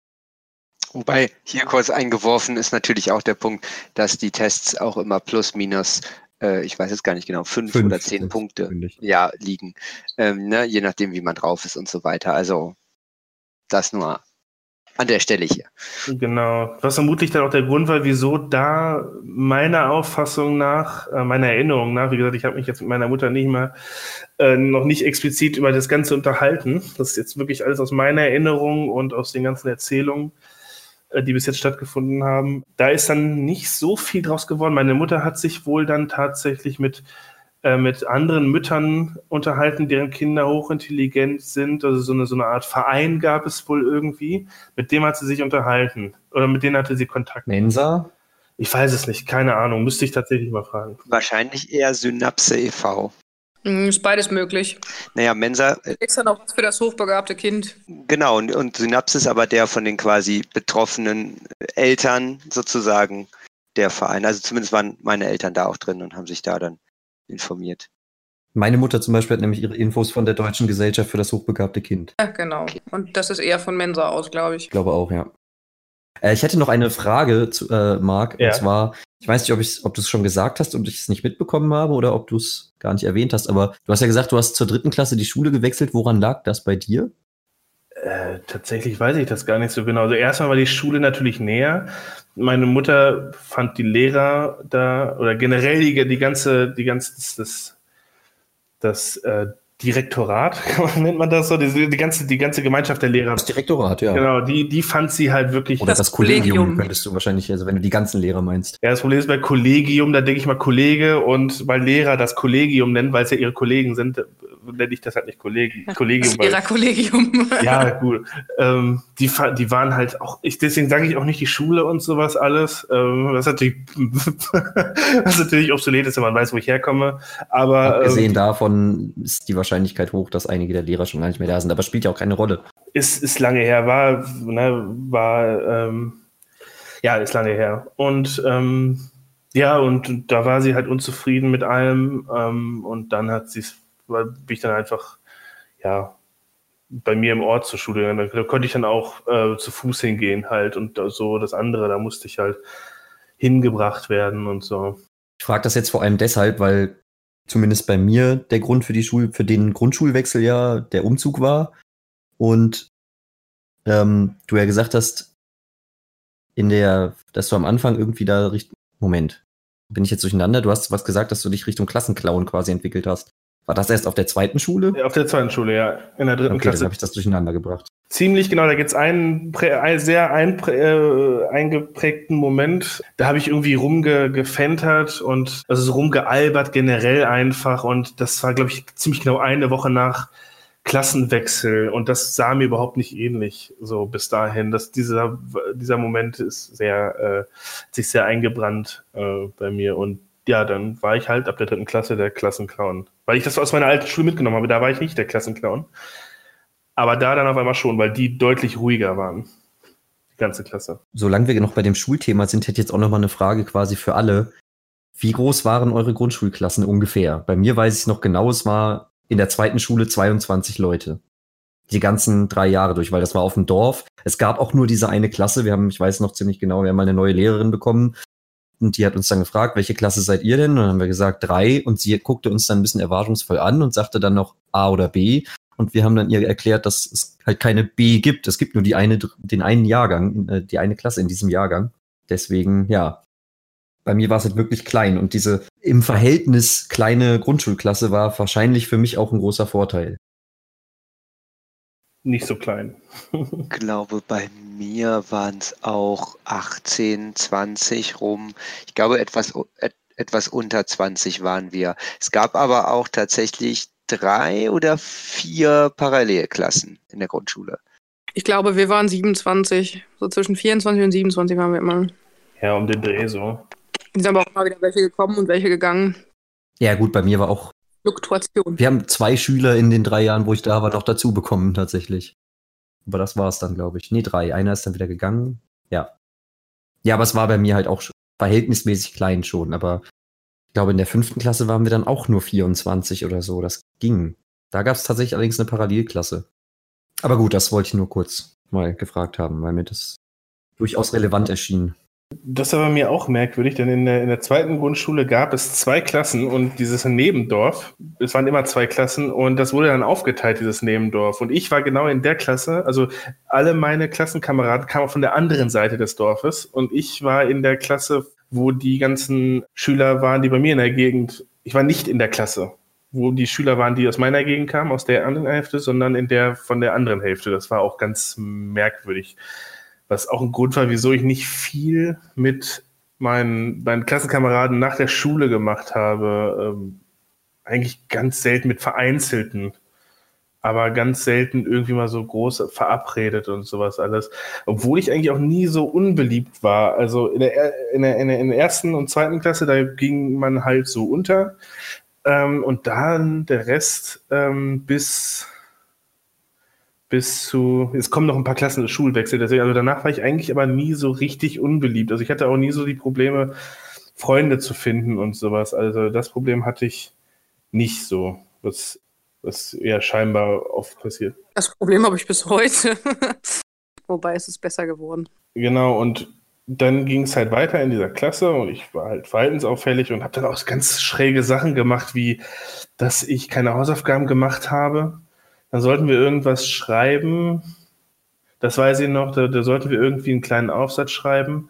Wobei hier kurz eingeworfen ist natürlich auch der Punkt, dass die Tests auch immer plus minus, äh, ich weiß jetzt gar nicht genau, fünf, fünf oder zehn Punkte ja, liegen. Ähm, ne, je nachdem, wie man drauf ist und so weiter. Also das nur an der Stelle hier. Genau. Was vermutlich dann auch der Grund war, wieso da meiner Auffassung nach, äh, meiner Erinnerung nach, wie gesagt, ich habe mich jetzt mit meiner Mutter nicht mal äh, noch nicht explizit über das Ganze unterhalten. Das ist jetzt wirklich alles aus meiner Erinnerung und aus den ganzen Erzählungen, äh, die bis jetzt stattgefunden haben. Da ist dann nicht so viel draus geworden. Meine Mutter hat sich wohl dann tatsächlich mit mit anderen Müttern unterhalten, deren Kinder hochintelligent sind. Also so eine, so eine Art Verein gab es wohl irgendwie. Mit dem hat sie sich unterhalten. Oder mit denen hatte sie Kontakt. Mensa? Ich weiß es nicht, keine Ahnung. Müsste ich tatsächlich mal fragen. Wahrscheinlich eher Synapse e V Ist beides möglich. Naja, Mensa. Äh, Extra noch was für das hochbegabte Kind. Genau, und, und Synapse ist aber der von den quasi betroffenen Eltern sozusagen der Verein. Also zumindest waren meine Eltern da auch drin und haben sich da dann informiert. Meine Mutter zum Beispiel hat nämlich ihre Infos von der Deutschen Gesellschaft für das hochbegabte Kind. Ja, genau. Und das ist eher von Mensa aus, glaube ich. Ich glaube auch, ja. Äh, ich hätte noch eine Frage zu äh, Marc. Ja. Und zwar, ich weiß nicht, ob, ich, ob du es schon gesagt hast und ich es nicht mitbekommen habe oder ob du es gar nicht erwähnt hast, aber du hast ja gesagt, du hast zur dritten Klasse die Schule gewechselt. Woran lag das bei dir? Äh, tatsächlich weiß ich das gar nicht so genau. Also erstmal war die Schule natürlich näher. Meine Mutter fand die Lehrer da, oder generell die, die ganze, die ganze, das, das, das äh, Direktorat, nennt man das so, die, die, ganze, die ganze Gemeinschaft der Lehrer. Das Direktorat, ja. Genau, die, die fand sie halt wirklich. Oder das, Das Kollegium, Kollegium. könntest du wahrscheinlich, also wenn du die ganzen Lehrer meinst. Ja, das Problem ist bei Kollegium, da denke ich mal Kollege, und weil Lehrer das Kollegium nennen, weil es ja ihre Kollegen sind, nenne ich das halt nicht Kollegi- Kollegium. Das Lehrerkollegium. Ja, gut. Ähm, die, die waren halt auch, ich, deswegen sage ich auch nicht die Schule und sowas alles. Ähm, was natürlich, was natürlich obsolet ist, wenn man weiß, wo ich herkomme. Aber Abgesehen ähm, davon ist die Wahrscheinlichkeit hoch, dass einige der Lehrer schon gar nicht mehr da sind. Aber spielt ja auch keine Rolle. ist, ist lange her, war, ne, war, ähm, ja, ist lange her. Und ähm, ja, und da war sie halt unzufrieden mit allem. Ähm, und dann hat sie es, bin ich dann einfach, ja, bei mir im Ort zur Schule gegangen. Da konnte ich dann auch äh, zu Fuß hingehen halt, und so das andere, da musste ich halt hingebracht werden und so. Ich frage das jetzt vor allem deshalb, weil zumindest bei mir der Grund für die Schul für den Grundschulwechsel ja der Umzug war. Und ähm, du ja gesagt hast, in der, dass du am Anfang irgendwie da Richtung, Moment, bin ich jetzt durcheinander? Du hast was gesagt, dass du dich Richtung Klassenclown quasi entwickelt hast. War das erst auf der zweiten Schule? Ja, auf der zweiten Schule, ja. In der dritten Okay, Klasse. dann habe ich das durcheinander gebracht. Ziemlich genau, da gibt es einen, prä- einen sehr einprä- äh, eingeprägten Moment. Da habe ich irgendwie rumgefentert und also so rumgealbert generell einfach. Und das war, glaube ich, ziemlich genau eine Woche nach Klassenwechsel. Und das sah mir überhaupt nicht ähnlich so bis dahin. Das, dieser, dieser Moment ist sehr, äh, hat sich sehr eingebrannt äh, bei mir. Und ja, dann war ich halt ab der dritten Klasse der Klassenclown. Weil ich das aus meiner alten Schule mitgenommen habe, da war ich nicht der Klassenclown. Aber da dann auf einmal schon, weil die deutlich ruhiger waren. Die ganze Klasse. Solange wir noch bei dem Schulthema sind, hätte ich jetzt auch noch mal eine Frage quasi für alle. Wie groß waren eure Grundschulklassen ungefähr? Bei mir weiß ich noch genau, es war in der zweiten Schule zweiundzwanzig Leute. Die ganzen drei Jahre durch, weil das war auf dem Dorf. Es gab auch nur diese eine Klasse. Wir haben, ich weiß noch ziemlich genau, wir haben mal eine neue Lehrerin bekommen. Und die hat uns dann gefragt, welche Klasse seid ihr denn? Und dann haben wir gesagt, drei. Und sie guckte uns dann ein bisschen erwartungsvoll an und sagte dann noch A oder B. Und wir haben dann ihr erklärt, dass es halt keine B gibt. Es gibt nur die eine, den einen Jahrgang, die eine Klasse in diesem Jahrgang. Deswegen, ja, bei mir war es halt wirklich klein. Und diese im Verhältnis kleine Grundschulklasse war wahrscheinlich für mich auch ein großer Vorteil. Nicht so klein. Ich glaube, bei mir waren es auch achtzehn, zwanzig rum. Ich glaube, etwas, et, etwas unter zwanzig waren wir. Es gab aber auch tatsächlich drei oder vier Parallelklassen in der Grundschule. Ich glaube, wir waren siebenundzwanzig. So zwischen vierundzwanzig und siebenundzwanzig waren wir immer. Ja, um den Dreh so. Es sind aber auch mal wieder welche gekommen und welche gegangen. Ja gut, bei mir war auch Fluktuation. Wir haben zwei Schüler in den drei Jahren, wo ich da war, noch dazu bekommen tatsächlich. Aber das war es dann, glaube ich. Nee, drei. Einer ist dann wieder gegangen. Ja. Ja, aber es war bei mir halt auch verhältnismäßig klein schon. Aber ich glaube, in der fünften Klasse waren wir dann auch nur vierundzwanzig oder so. Das ging. Da gab es tatsächlich allerdings eine Parallelklasse. Aber gut, das wollte ich nur kurz mal gefragt haben, weil mir das durchaus relevant erschien. Das war bei mir auch merkwürdig, denn in der, in der zweiten Grundschule gab es zwei Klassen und dieses Nebendorf, es waren immer zwei Klassen und das wurde dann aufgeteilt, dieses Nebendorf. Und ich war genau in der Klasse, also alle meine Klassenkameraden kamen von der anderen Seite des Dorfes und ich war in der Klasse, wo die ganzen Schüler waren, die bei mir in der Gegend, ich war nicht in der Klasse, wo die Schüler waren, die aus meiner Gegend kamen, aus der anderen Hälfte, sondern in der von der anderen Hälfte. Das war auch ganz merkwürdig. Was auch ein Grund war, wieso ich nicht viel mit meinen, meinen Klassenkameraden nach der Schule gemacht habe. Ähm, eigentlich ganz selten mit Vereinzelten, aber ganz selten irgendwie mal so groß verabredet und sowas alles. Obwohl ich eigentlich auch nie so unbeliebt war. Also in der, in der, in der, in der ersten und zweiten Klasse, da ging man halt so unter. Ähm, und dann der Rest ähm, bis... bis zu, es kommen noch ein paar Klassen des Schulwechsel, deswegen, also danach war ich eigentlich aber nie so richtig unbeliebt. Also ich hatte auch nie so die Probleme, Freunde zu finden und sowas. Also das Problem hatte ich nicht so, was, was eher scheinbar oft passiert. Das Problem habe ich bis heute. Wobei es ist besser geworden. Genau, und dann ging es halt weiter in dieser Klasse und ich war halt verhaltensauffällig und habe dann auch ganz schräge Sachen gemacht, wie dass ich keine Hausaufgaben gemacht habe. Dann sollten wir irgendwas schreiben. Das weiß ich noch, da, da sollten wir irgendwie einen kleinen Aufsatz schreiben.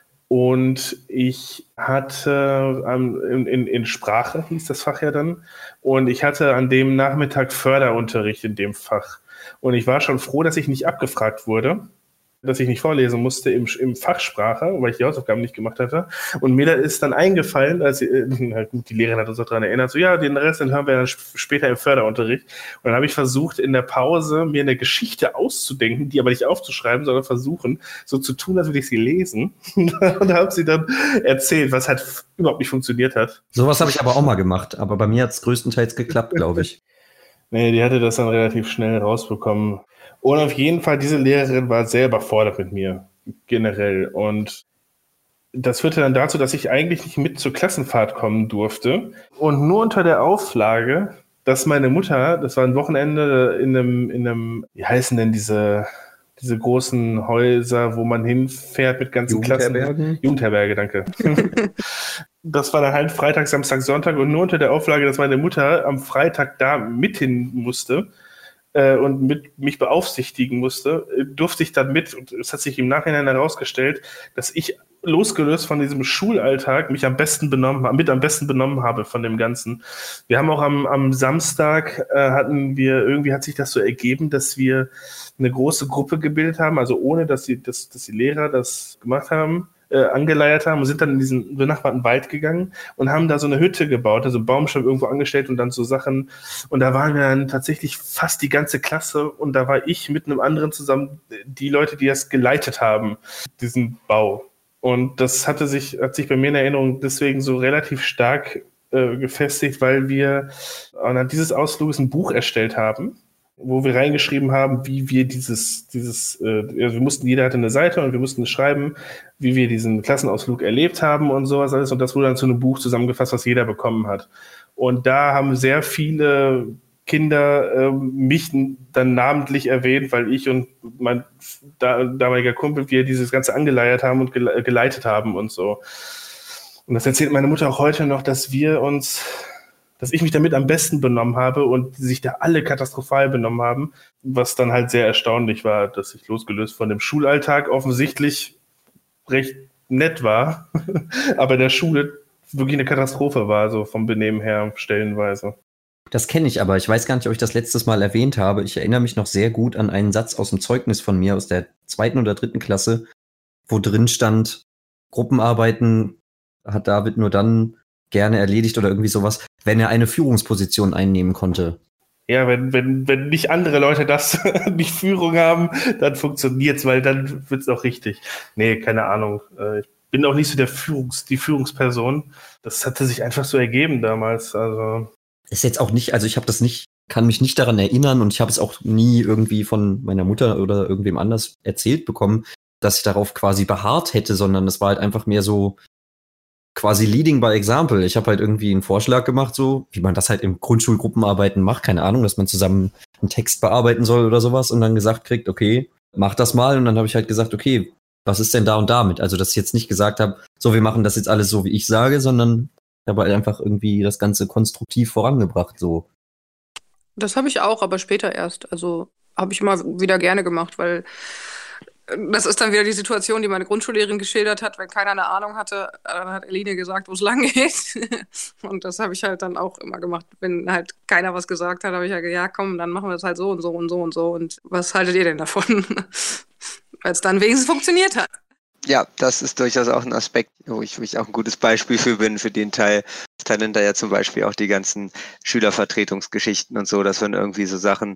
Und ich hatte ähm, in, in, in Sprache, hieß das Fach ja dann, und ich hatte an dem Nachmittag Förderunterricht in dem Fach. Und ich war schon froh, dass ich nicht abgefragt wurde, dass ich nicht vorlesen musste im, im Fachsprache, weil ich die Hausaufgaben nicht gemacht hatte. Und mir da ist dann eingefallen, als äh, na gut, die Lehrerin hat uns auch daran erinnert, so ja, den Rest, den hören wir dann sp- später im Förderunterricht. Und dann habe ich versucht, in der Pause mir eine Geschichte auszudenken, die aber nicht aufzuschreiben, sondern versuchen, so zu tun, als würde ich sie lesen. Und da habe sie dann erzählt, was halt f- überhaupt nicht funktioniert hat. Sowas habe ich aber auch mal gemacht, aber bei mir hat es größtenteils geklappt, glaube ich. Nee, die hatte das dann relativ schnell rausbekommen. Und auf jeden Fall, diese Lehrerin war sehr überfordert mit mir, generell. Und das führte dann dazu, dass ich eigentlich nicht mit zur Klassenfahrt kommen durfte. Und nur unter der Auflage, dass meine Mutter, das war ein Wochenende in einem, in einem, wie heißen denn diese, diese großen Häuser, wo man hinfährt mit ganzen Klassen. Jugendherberge, danke. Das war dann halt Freitag, Samstag, Sonntag und nur unter der Auflage, dass meine Mutter am Freitag da mit hin musste äh, und mit mich beaufsichtigen musste, äh, durfte ich dann mit, und es hat sich im Nachhinein herausgestellt, dass ich losgelöst von diesem Schulalltag mich am besten benommen, mit am besten benommen habe von dem Ganzen. Wir haben auch am, am Samstag äh, hatten wir, irgendwie hat sich das so ergeben, dass wir eine große Gruppe gebildet haben, also ohne, dass die, dass, dass die Lehrer das gemacht haben, äh, angeleiert haben und sind dann in diesen benachbarten Wald gegangen und haben da so eine Hütte gebaut, also einen Baumstamm irgendwo angestellt und dann so Sachen. Und da waren wir dann tatsächlich fast die ganze Klasse und da war ich mit einem anderen zusammen die Leute, die das geleitet haben, diesen Bau. Und das hatte sich, hat sich bei mir in Erinnerung deswegen so relativ stark äh, gefestigt, weil wir anhand dieses Ausfluges ein Buch erstellt haben. wo wir reingeschrieben haben, wie wir dieses, dieses, äh, wir mussten, jeder hatte eine Seite und wir mussten schreiben, wie wir diesen Klassenausflug erlebt haben und sowas alles. Und das wurde dann zu einem Buch zusammengefasst, was jeder bekommen hat. Und da haben sehr viele Kinder äh, mich dann namentlich erwähnt, weil ich und mein da, damaliger Kumpel, wir dieses Ganze angeleiert haben und gele- geleitet haben und so. Und das erzählt meine Mutter auch heute noch, dass wir uns, dass ich mich damit am besten benommen habe und sich da alle katastrophal benommen haben, was dann halt sehr erstaunlich war, dass ich losgelöst von dem Schulalltag offensichtlich recht nett war, aber in der Schule wirklich eine Katastrophe war, so vom Benehmen her stellenweise. Das kenne ich, aber ich weiß gar nicht, ob ich das letztes Mal erwähnt habe. Ich erinnere mich noch sehr gut an einen Satz aus dem Zeugnis von mir aus der zweiten oder dritten Klasse, wo drin stand, Gruppenarbeiten hat David nur dann gerne erledigt oder irgendwie sowas, wenn er eine Führungsposition einnehmen konnte. Ja, wenn, wenn, wenn nicht andere Leute das nicht Führung haben, dann funktioniert's, weil dann wird's auch richtig. Nee, keine Ahnung. Ich bin auch nicht so der Führungs, die Führungsperson. Das hatte sich einfach so ergeben damals. Also Ist jetzt auch nicht, also ich habe das nicht, kann mich nicht daran erinnern und ich habe es auch nie irgendwie von meiner Mutter oder irgendwem anders erzählt bekommen, dass ich darauf quasi beharrt hätte, sondern es war halt einfach mehr so quasi leading by example. Ich habe halt irgendwie einen Vorschlag gemacht, so wie man das halt im Grundschulgruppenarbeiten macht, keine Ahnung, dass man zusammen einen Text bearbeiten soll oder sowas und dann gesagt kriegt, okay, mach das mal und dann habe ich halt gesagt, okay, was ist denn da und damit? Also, dass ich jetzt nicht gesagt habe, so, wir machen das jetzt alles so, wie ich sage, sondern ich habe halt einfach irgendwie das Ganze konstruktiv vorangebracht, so. Das habe ich auch, aber später erst. Also habe ich immer wieder gerne gemacht, weil das ist dann wieder die Situation, die meine Grundschullehrerin geschildert hat. Wenn keiner eine Ahnung hatte, dann hat Eline gesagt, wo es lang geht. Und das habe ich halt dann auch immer gemacht. Wenn halt keiner was gesagt hat, habe ich ja gesagt, ja komm, dann machen wir das halt so und so und so und so. Und was haltet ihr denn davon? Weil es dann wenigstens funktioniert hat. Ja, das ist durchaus auch ein Aspekt, wo ich, wo ich auch ein gutes Beispiel für bin, für den Teil. Das Talent da ja zum Beispiel auch die ganzen Schülervertretungsgeschichten und so, dass man irgendwie so Sachen,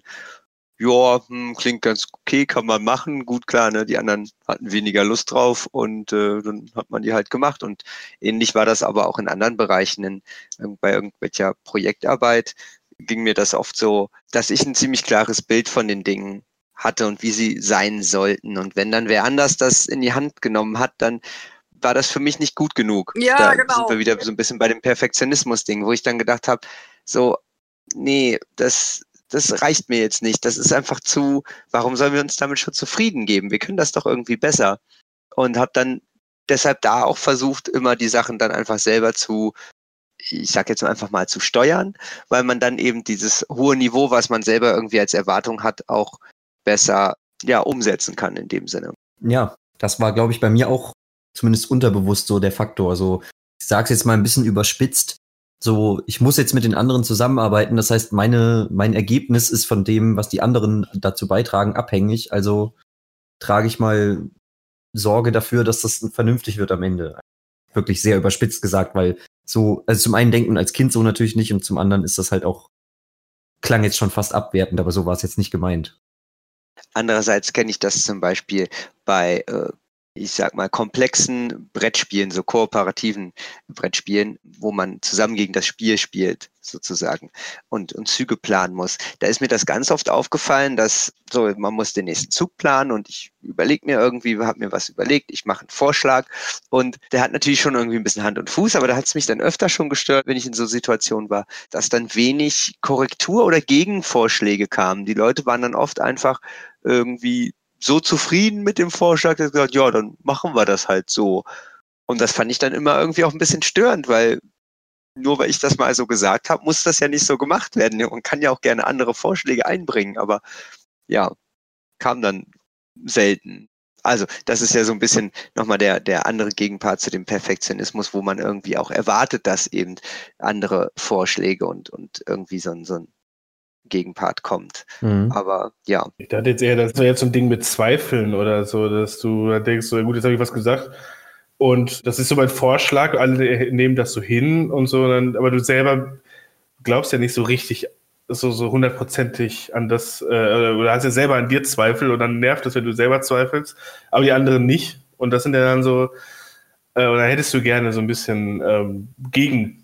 ja, hm, klingt ganz okay, kann man machen, gut, klar, ne, die anderen hatten weniger Lust drauf und äh, dann hat man die halt gemacht und ähnlich war das aber auch in anderen Bereichen, in, bei irgendwelcher Projektarbeit ging mir das oft so, dass ich ein ziemlich klares Bild von den Dingen hatte und wie sie sein sollten. Und wenn dann wer anders das in die Hand genommen hat, dann war das für mich nicht gut genug. Ja, da genau. sind wir wieder so ein bisschen bei dem Perfektionismus-Ding, wo ich dann gedacht habe, so, nee, das, das reicht mir jetzt nicht. Das ist einfach zu, warum sollen wir uns damit schon zufrieden geben? Wir können das doch irgendwie besser. Und habe dann deshalb da auch versucht, immer die Sachen dann einfach selber zu, ich sag jetzt einfach mal, zu steuern, weil man dann eben dieses hohe Niveau, was man selber irgendwie als Erwartung hat, auch besser ja umsetzen kann in dem Sinne. Ja, das war, glaube ich, bei mir auch zumindest unterbewusst so der Faktor. So, ich sage es jetzt mal ein bisschen überspitzt. So, ich muss jetzt mit den anderen zusammenarbeiten. Das heißt, meine mein Ergebnis ist von dem, was die anderen dazu beitragen, abhängig. Also trage ich mal Sorge dafür, dass das vernünftig wird am Ende. Wirklich sehr überspitzt gesagt, weil so, also zum einen denkt man als Kind so natürlich nicht und zum anderen ist das halt auch, klang jetzt schon fast abwertend, aber so war es jetzt nicht gemeint. Andererseits kenne ich das zum Beispiel bei, äh, ich sag mal, komplexen Brettspielen, so kooperativen Brettspielen, wo man zusammen gegen das Spiel spielt, sozusagen, und, und Züge planen muss. Da ist mir das ganz oft aufgefallen, dass so, man muss den nächsten Zug planen und ich überlege mir irgendwie, habe mir was überlegt, ich mache einen Vorschlag und der hat natürlich schon irgendwie ein bisschen Hand und Fuß, aber da hat es mich dann öfter schon gestört, wenn ich in so Situationen war, dass dann wenig Korrektur oder Gegenvorschläge kamen. Die Leute waren dann oft einfach irgendwie so zufrieden mit dem Vorschlag, dass sie gesagt, ja, dann machen wir das halt so. Und das fand ich dann immer irgendwie auch ein bisschen störend, weil nur weil ich das mal so gesagt habe, muss das ja nicht so gemacht werden. Man kann ja auch gerne andere Vorschläge einbringen, aber ja, kam dann selten. Also das ist ja so ein bisschen nochmal der, der andere Gegenpart zu dem Perfektionismus, wo man irgendwie auch erwartet, dass eben andere Vorschläge und, und irgendwie so ein, so ein Gegenpart kommt. Mhm. Aber ja. Ich dachte jetzt eher, das wäre jetzt so ein Ding mit Zweifeln oder so, dass du denkst, so, gut, jetzt habe ich was gesagt und das ist so mein Vorschlag, alle nehmen das so hin und so, dann, aber du selber glaubst ja nicht so richtig, so so hundertprozentig an das, äh, oder hast ja selber an dir Zweifel und dann nervt das, wenn du selber zweifelst, aber die anderen nicht und das sind ja dann so, äh, oder hättest du gerne so ein bisschen ähm, gegen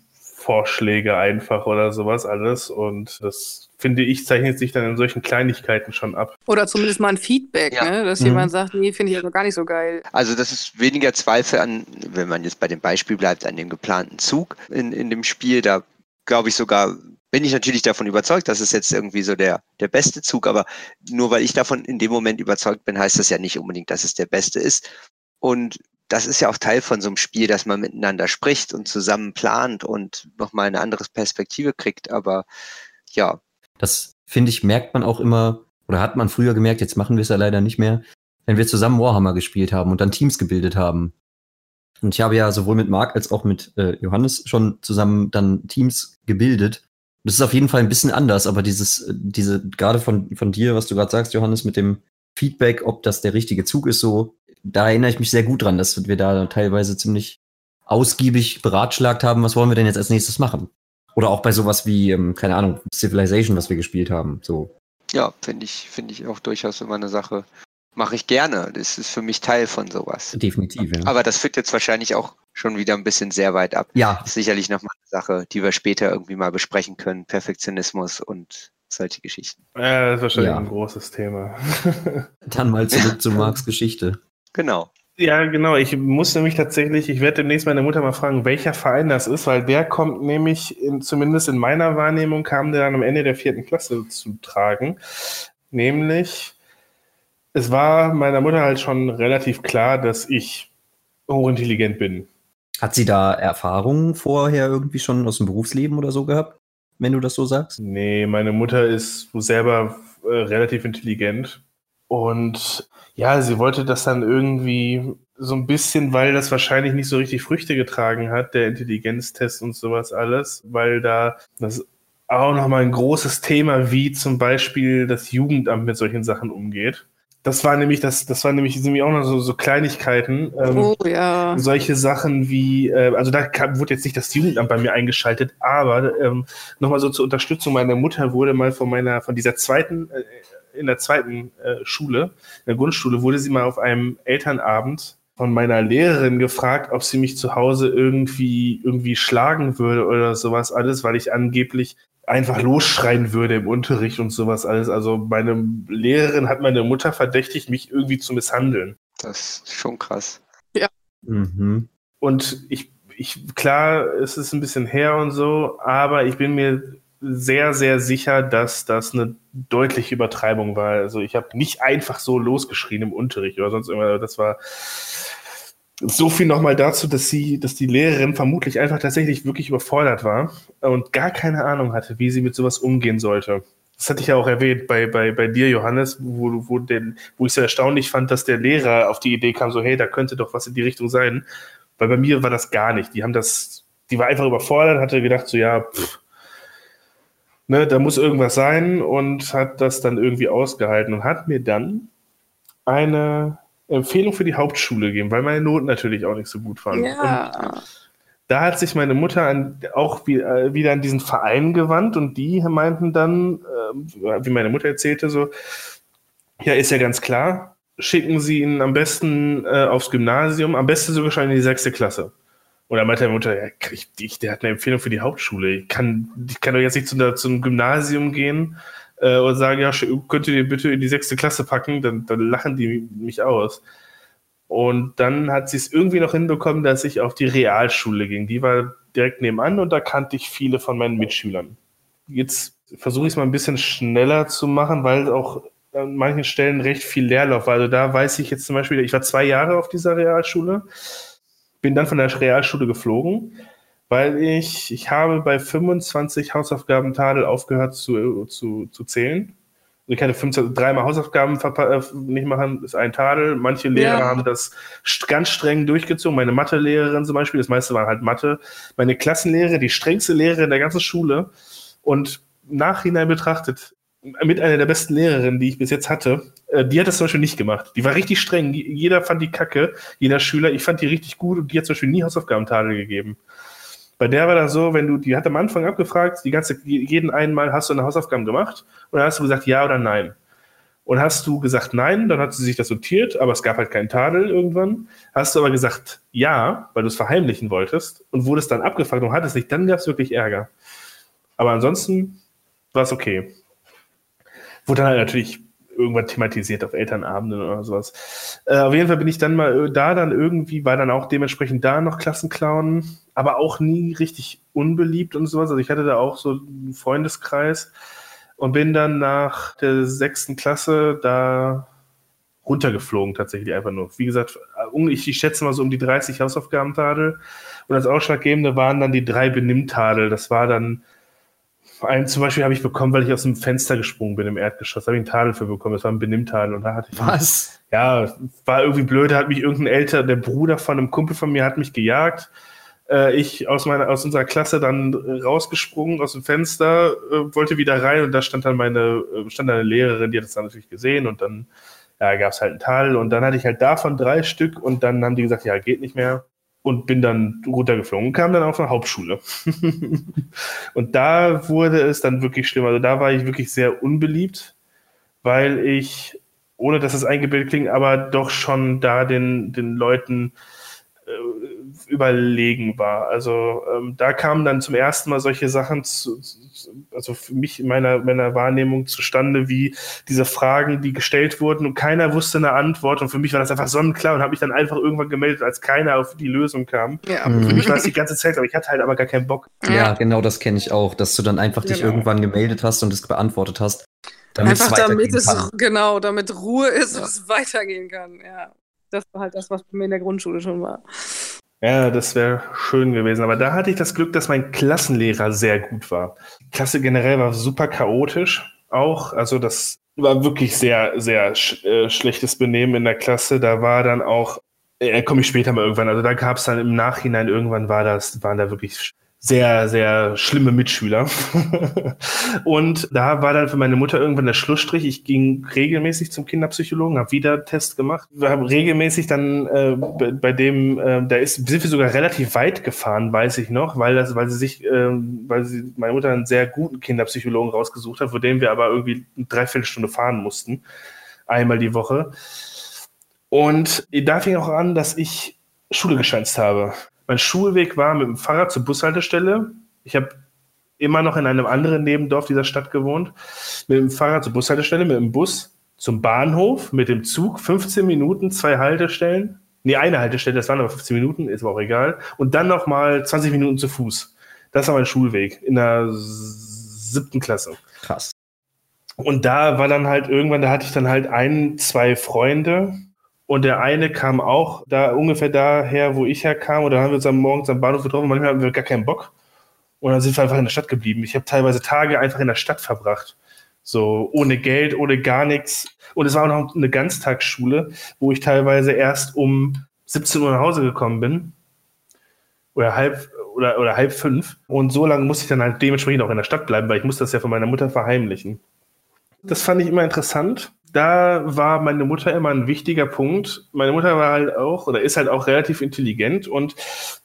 Vorschläge einfach oder sowas alles. Und das, finde ich, zeichnet sich dann in solchen Kleinigkeiten schon ab. Oder zumindest mal ein Feedback, Ja. ne? Dass Mhm. jemand sagt, nee, finde ich also gar nicht so geil. Also das ist weniger Zweifel an, wenn man jetzt bei dem Beispiel bleibt, an dem geplanten Zug in, in dem Spiel. Da glaube ich sogar, bin ich natürlich davon überzeugt, das ist jetzt irgendwie so der, der beste Zug, aber nur weil ich davon in dem Moment überzeugt bin, heißt das ja nicht unbedingt, dass es der beste ist. Und das ist ja auch Teil von so einem Spiel, dass man miteinander spricht und zusammen plant und nochmal eine andere Perspektive kriegt. Aber ja. Das, finde ich, merkt man auch immer, oder hat man früher gemerkt, jetzt machen wir es ja leider nicht mehr, wenn wir zusammen Warhammer gespielt haben und dann Teams gebildet haben. Und ich habe ja sowohl mit Marc als auch mit äh, Johannes schon zusammen dann Teams gebildet. Das ist auf jeden Fall ein bisschen anders, aber dieses, diese, gerade von, von dir, was du gerade sagst, Johannes, mit dem Feedback, ob das der richtige Zug ist, so, da erinnere ich mich sehr gut dran, dass wir da teilweise ziemlich ausgiebig beratschlagt haben, was wollen wir denn jetzt als nächstes machen? Oder auch bei sowas wie, ähm, keine Ahnung, Civilization, was wir gespielt haben, so. Ja, finde ich, finde ich auch durchaus immer eine Sache. Mache ich gerne. Das ist für mich Teil von sowas. Definitiv, ja. Aber das führt jetzt wahrscheinlich auch schon wieder ein bisschen sehr weit ab. Ja. Das ist sicherlich nochmal eine Sache, die wir später irgendwie mal besprechen können. Perfektionismus und solche Geschichten. Ja, das ist wahrscheinlich Ja. ein großes Thema. Dann mal zurück zu Marcs Geschichte. Genau. Ja, genau. Ich muss nämlich tatsächlich, ich werde demnächst meine Mutter mal fragen, welcher Verein das ist, weil der kommt nämlich, in, zumindest in meiner Wahrnehmung, kam der dann am Ende der vierten Klasse zu tragen. Nämlich, es war meiner Mutter halt schon relativ klar, dass ich hochintelligent bin. Hat sie da Erfahrungen vorher irgendwie schon aus dem Berufsleben oder so gehabt, wenn du das so sagst? Nee, meine Mutter ist selber äh, relativ intelligent. Und ja, sie wollte das dann irgendwie so ein bisschen, weil das wahrscheinlich nicht so richtig Früchte getragen hat, der Intelligenztest und sowas alles, weil da das auch nochmal ein großes Thema, wie zum Beispiel das Jugendamt mit solchen Sachen umgeht. Das war nämlich, das, das war nämlich, nämlich auch noch so, so Kleinigkeiten. Ähm, Oh ja. Solche Sachen wie, äh, also da kam, wurde jetzt nicht das Jugendamt bei mir eingeschaltet, aber ähm, nochmal so zur Unterstützung meiner Mutter wurde mal von meiner, von dieser zweiten, äh, in der zweiten äh, Schule, in der Grundschule, wurde sie mal auf einem Elternabend von meiner Lehrerin gefragt, ob sie mich zu Hause irgendwie, irgendwie schlagen würde oder sowas alles, weil ich angeblich einfach losschreien würde im Unterricht und sowas alles. Also meine Lehrerin hat meine Mutter verdächtigt, mich irgendwie zu misshandeln. Das ist schon krass. Mhm. Und ich, ich, klar, es ist ein bisschen her und so, aber ich bin mir sehr, sehr sicher, dass das eine deutliche Übertreibung war. Also ich habe nicht einfach so losgeschrien im Unterricht oder sonst irgendwas. Das war so viel nochmal dazu, dass sie, dass die Lehrerin vermutlich einfach tatsächlich wirklich überfordert war und gar keine Ahnung hatte, wie sie mit sowas umgehen sollte. Das hatte ich ja auch erwähnt bei, bei, bei dir, Johannes, wo, wo, der, wo ich so erstaunlich fand, dass der Lehrer auf die Idee kam, so, hey, da könnte doch was in die Richtung sein. Weil bei mir war das gar nicht. Die haben das, die war einfach überfordert, hatte gedacht, so, ja, pff, ne, da muss irgendwas sein und hat das dann irgendwie ausgehalten und hat mir dann eine Empfehlung für die Hauptschule gegeben, weil meine Noten natürlich auch nicht so gut waren. Ja. Und da hat sich meine Mutter an, auch wie, äh, wieder an diesen Verein gewandt und die meinten dann, äh, wie meine Mutter erzählte, so, ja, ist ja ganz klar, schicken Sie ihn am besten äh, aufs Gymnasium, am besten sogar schon in die sechste Klasse. Und dann meinte meine Mutter, ja, ich, ich, der hat eine Empfehlung für die Hauptschule. Ich kann, ich kann doch jetzt nicht zu, zum Gymnasium gehen äh, und sagen, ja, könnt ihr den bitte in die sechste Klasse packen, dann, dann lachen die mich aus. Und dann hat sie es irgendwie noch hinbekommen, dass ich auf die Realschule ging. Die war direkt nebenan und da kannte ich viele von meinen Mitschülern. Jetzt versuche ich es mal ein bisschen schneller zu machen, weil auch an manchen Stellen recht viel Leerlauf war. Also da weiß ich jetzt zum Beispiel, ich war zwei Jahre auf dieser Realschule, bin dann von der Realschule geflogen, weil ich, ich habe bei fünfundzwanzig Hausaufgabentadel aufgehört zu, zu, zu zählen. Ich kann fünfundzwanzig, dreimal Hausaufgaben nicht machen, ist ein Tadel. Manche Lehrer Ja. haben das ganz streng durchgezogen. Meine Mathelehrerin zum Beispiel, das meiste war halt Mathe. Meine Klassenlehrerin, die strengste Lehrerin der ganzen Schule. Und im Nachhinein betrachtet, mit einer der besten Lehrerinnen, die ich bis jetzt hatte, äh, die hat das zum Beispiel nicht gemacht. Die war richtig streng. Jeder fand die kacke, jeder Schüler. Ich fand die richtig gut und die hat zum Beispiel nie Hausaufgabentadel gegeben. Bei der war das so, wenn du, die hat am Anfang abgefragt, die ganze, jeden einmal hast du eine Hausaufgaben gemacht und dann hast du gesagt ja oder nein. Und hast du gesagt nein, dann hat sie sich das notiert, aber es gab halt keinen Tadel irgendwann. Hast du aber gesagt ja, weil du es verheimlichen wolltest und wurdest dann abgefragt und hattest nicht, dann gab es wirklich Ärger. Aber ansonsten war es okay. Wurde dann halt natürlich irgendwann thematisiert auf Elternabenden oder sowas. Äh, auf jeden Fall bin ich dann mal da, dann irgendwie, war dann auch dementsprechend da noch Klassenclown, aber auch nie richtig unbeliebt und sowas. Also ich hatte da auch so einen Freundeskreis und bin dann nach der sechsten Klasse da runtergeflogen tatsächlich einfach nur. Wie gesagt, ich, ich schätze mal so um die dreißig Hausaufgabentadel und das Ausschlaggebende waren dann die drei Benimmtadel. Das war dann einen zum Beispiel habe ich bekommen, weil ich aus dem Fenster gesprungen bin im Erdgeschoss. Da habe ich einen Tadel für bekommen. Das war ein Benimmtadel. Und da hatte ich. Was? Ja, war irgendwie blöd. Da hat mich irgendein älter, der Bruder von einem Kumpel von mir hat mich gejagt. Äh, ich aus meiner, aus unserer Klasse dann rausgesprungen aus dem Fenster, äh, wollte wieder rein und da stand dann meine, stand eine Lehrerin, die hat das dann natürlich gesehen und dann ja, gab es halt einen Tadel und dann hatte ich halt davon drei Stück und dann haben die gesagt, ja, geht nicht mehr. Und bin dann runtergeflogen und kam dann auf eine Hauptschule. Und da wurde es dann wirklich schlimm. Also da war ich wirklich sehr unbeliebt, weil ich, ohne dass es eingebildet klingt, aber doch schon da den, den Leuten äh, überlegen war. Also ähm, da kamen dann zum ersten Mal solche Sachen, zu, also für mich in meiner, meiner Wahrnehmung zustande, wie diese Fragen, die gestellt wurden und keiner wusste eine Antwort und für mich war das einfach sonnenklar und habe mich dann einfach irgendwann gemeldet, als keiner auf die Lösung kam. Ja. Und für mich war das die ganze Zeit, aber ich hatte halt aber gar keinen Bock. Ja, Ja. genau, das kenne ich auch, dass du dann einfach dich Genau. irgendwann gemeldet hast und es beantwortet hast. Damit Einfach es damit weitergehen es, kann. genau, damit Ruhe ist und es weitergehen kann. Ja. Das war halt das, was bei mir in der Grundschule schon war. Ja, das wäre schön gewesen. Aber da hatte ich das Glück, dass mein Klassenlehrer sehr gut war. Die Klasse generell war super chaotisch auch. Also das war wirklich sehr, sehr sch äh, schlechtes Benehmen in der Klasse. Da war dann auch, äh, komme ich später mal irgendwann, also da gab es dann im Nachhinein, irgendwann war das, waren da wirklich sehr, sehr schlimme Mitschüler. Und da war dann für meine Mutter irgendwann der Schlussstrich. Ich ging regelmäßig zum Kinderpsychologen, habe wieder einen Test gemacht. Wir haben regelmäßig dann äh, bei, bei dem, äh, da ist, sind wir sogar relativ weit gefahren, weiß ich noch, weil das, weil sie sich, äh, weil sie meine Mutter einen sehr guten Kinderpsychologen rausgesucht hat, vor dem wir aber irgendwie eine Dreiviertelstunde fahren mussten, einmal die Woche. Und da fing auch an, dass ich Schule geschwänzt habe. Mein Schulweg war mit dem Fahrrad zur Bushaltestelle. Ich habe immer noch in einem anderen Nebendorf dieser Stadt gewohnt. Mit dem Fahrrad zur Bushaltestelle, mit dem Bus zum Bahnhof, mit dem Zug, fünfzehn Minuten, zwei Haltestellen. Nee, eine Haltestelle, das waren aber fünfzehn Minuten, ist aber auch egal. Und dann noch mal zwanzig Minuten zu Fuß. Das war mein Schulweg in der siebten Klasse. Krass. Und da war dann halt irgendwann, da hatte ich dann halt ein, zwei Freunde. Und der eine kam auch da ungefähr daher, wo ich herkam. Und dann haben wir uns am morgens am Bahnhof getroffen. Manchmal hatten wir gar keinen Bock. Und dann sind wir einfach in der Stadt geblieben. Ich habe teilweise Tage einfach in der Stadt verbracht. So ohne Geld, ohne gar nichts. Und es war auch noch eine Ganztagsschule, wo ich teilweise erst um siebzehn Uhr nach Hause gekommen bin. Oder halb, oder, oder halb fünf. Und so lange musste ich dann halt dementsprechend auch in der Stadt bleiben, weil ich musste das ja von meiner Mutter verheimlichen. Das fand ich immer interessant. Da war meine Mutter immer ein wichtiger Punkt. Meine Mutter war halt auch, oder ist halt auch relativ intelligent und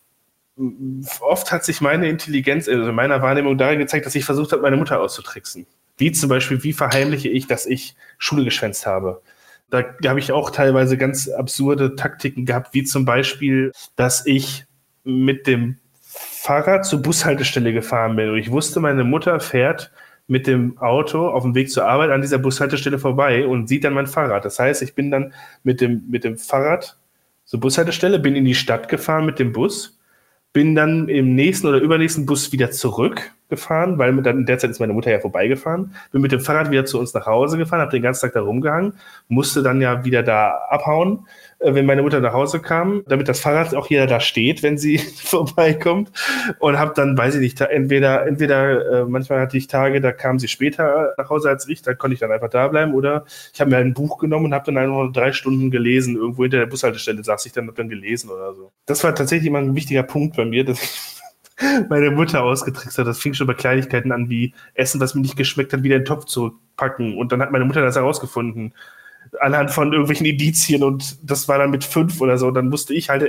oft hat sich meine Intelligenz, also in meiner Wahrnehmung darin gezeigt, dass ich versucht habe, meine Mutter auszutricksen. Wie zum Beispiel, wie verheimliche ich, dass ich Schule geschwänzt habe? Da, da habe ich auch teilweise ganz absurde Taktiken gehabt, wie zum Beispiel, dass ich mit dem Fahrrad zur Bushaltestelle gefahren bin und ich wusste, meine Mutter fährt mit dem Auto auf dem Weg zur Arbeit an dieser Bushaltestelle vorbei und sieht dann mein Fahrrad. Das heißt, ich bin dann mit dem, mit dem Fahrrad zur Bushaltestelle, bin in die Stadt gefahren mit dem Bus, bin dann im nächsten oder übernächsten Bus wieder zurückgefahren, weil mit, in der Zeit ist meine Mutter ja vorbeigefahren, bin mit dem Fahrrad wieder zu uns nach Hause gefahren, habe den ganzen Tag da rumgehangen, musste dann ja wieder da abhauen, wenn meine Mutter nach Hause kam, damit das Fahrrad auch hier da steht, wenn sie vorbeikommt. Und habe dann, weiß ich nicht, entweder, entweder äh, manchmal hatte ich Tage, da kam sie später nach Hause als ich, da konnte ich dann einfach da bleiben. Oder ich habe mir ein Buch genommen und habe dann einfach drei Stunden gelesen. Irgendwo hinter der Bushaltestelle saß ich dann und habe dann gelesen oder so. Das war tatsächlich immer ein wichtiger Punkt bei mir, dass ich meine Mutter ausgetrickst hat. Das fing schon bei Kleinigkeiten an, wie Essen, was mir nicht geschmeckt hat, wieder in den Topf zurückpacken. Und dann hat meine Mutter das herausgefunden. Anhand von irgendwelchen Indizien und das war dann mit fünf oder so, dann musste ich halt,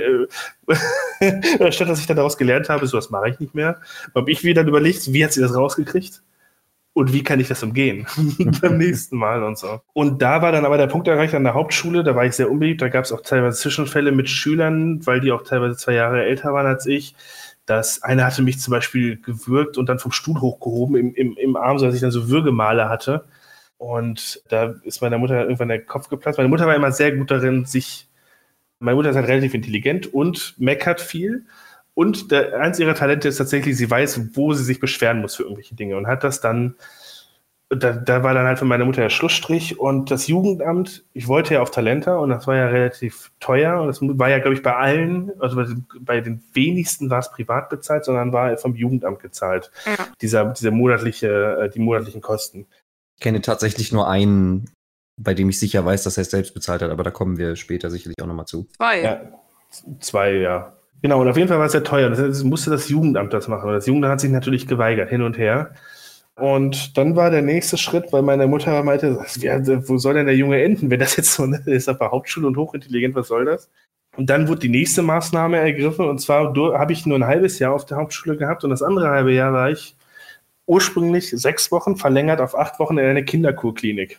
äh, statt dass ich dann daraus gelernt habe, so, das mache ich nicht mehr, habe ich mir dann überlegt, wie hat sie das rausgekriegt? Und wie kann ich das umgehen? Beim nächsten Mal und so. Und da war dann aber der Punkt erreicht an der Hauptschule, da war ich sehr unbeliebt, da gab es auch teilweise Zwischenfälle mit Schülern, weil die auch teilweise zwei Jahre älter waren als ich. Das eine hatte mich zum Beispiel gewürgt und dann vom Stuhl hochgehoben im, im, im Arm, so dass ich dann so Würgemale hatte. Und da ist meiner Mutter irgendwann der Kopf geplatzt. Meine Mutter war immer sehr gut darin, sich... Meine Mutter ist halt relativ intelligent und meckert viel. Und der, eins ihrer Talente ist tatsächlich, sie weiß, wo sie sich beschweren muss für irgendwelche Dinge. Und hat das dann, da, da war dann halt für meine Mutter der Schlussstrich. Und das Jugendamt, ich wollte ja auf Talenta und das war ja relativ teuer. Und das war ja, glaube ich, bei allen, also bei den, bei den wenigsten war es privat bezahlt, sondern war vom Jugendamt gezahlt. Ja. Dieser, dieser monatliche, die monatlichen Kosten. Ich kenne tatsächlich nur einen, bei dem ich sicher weiß, dass er es selbst bezahlt hat, aber da kommen wir später sicherlich auch nochmal zu. Zwei. Ja, zwei, ja. Genau, und auf jeden Fall war es sehr teuer. Das musste das Jugendamt das machen. Und das Jugendamt hat sich natürlich geweigert, hin und her. Und dann war der nächste Schritt, weil meine Mutter meinte, wo soll denn der Junge enden, wenn das jetzt so ne, ist, auf der Hauptschule und hochintelligent, was soll das? Und dann wurde die nächste Maßnahme ergriffen. Und zwar habe ich nur ein halbes Jahr auf der Hauptschule gehabt. Und das andere halbe Jahr war ich ursprünglich sechs Wochen verlängert auf acht Wochen in eine Kinderkurklinik,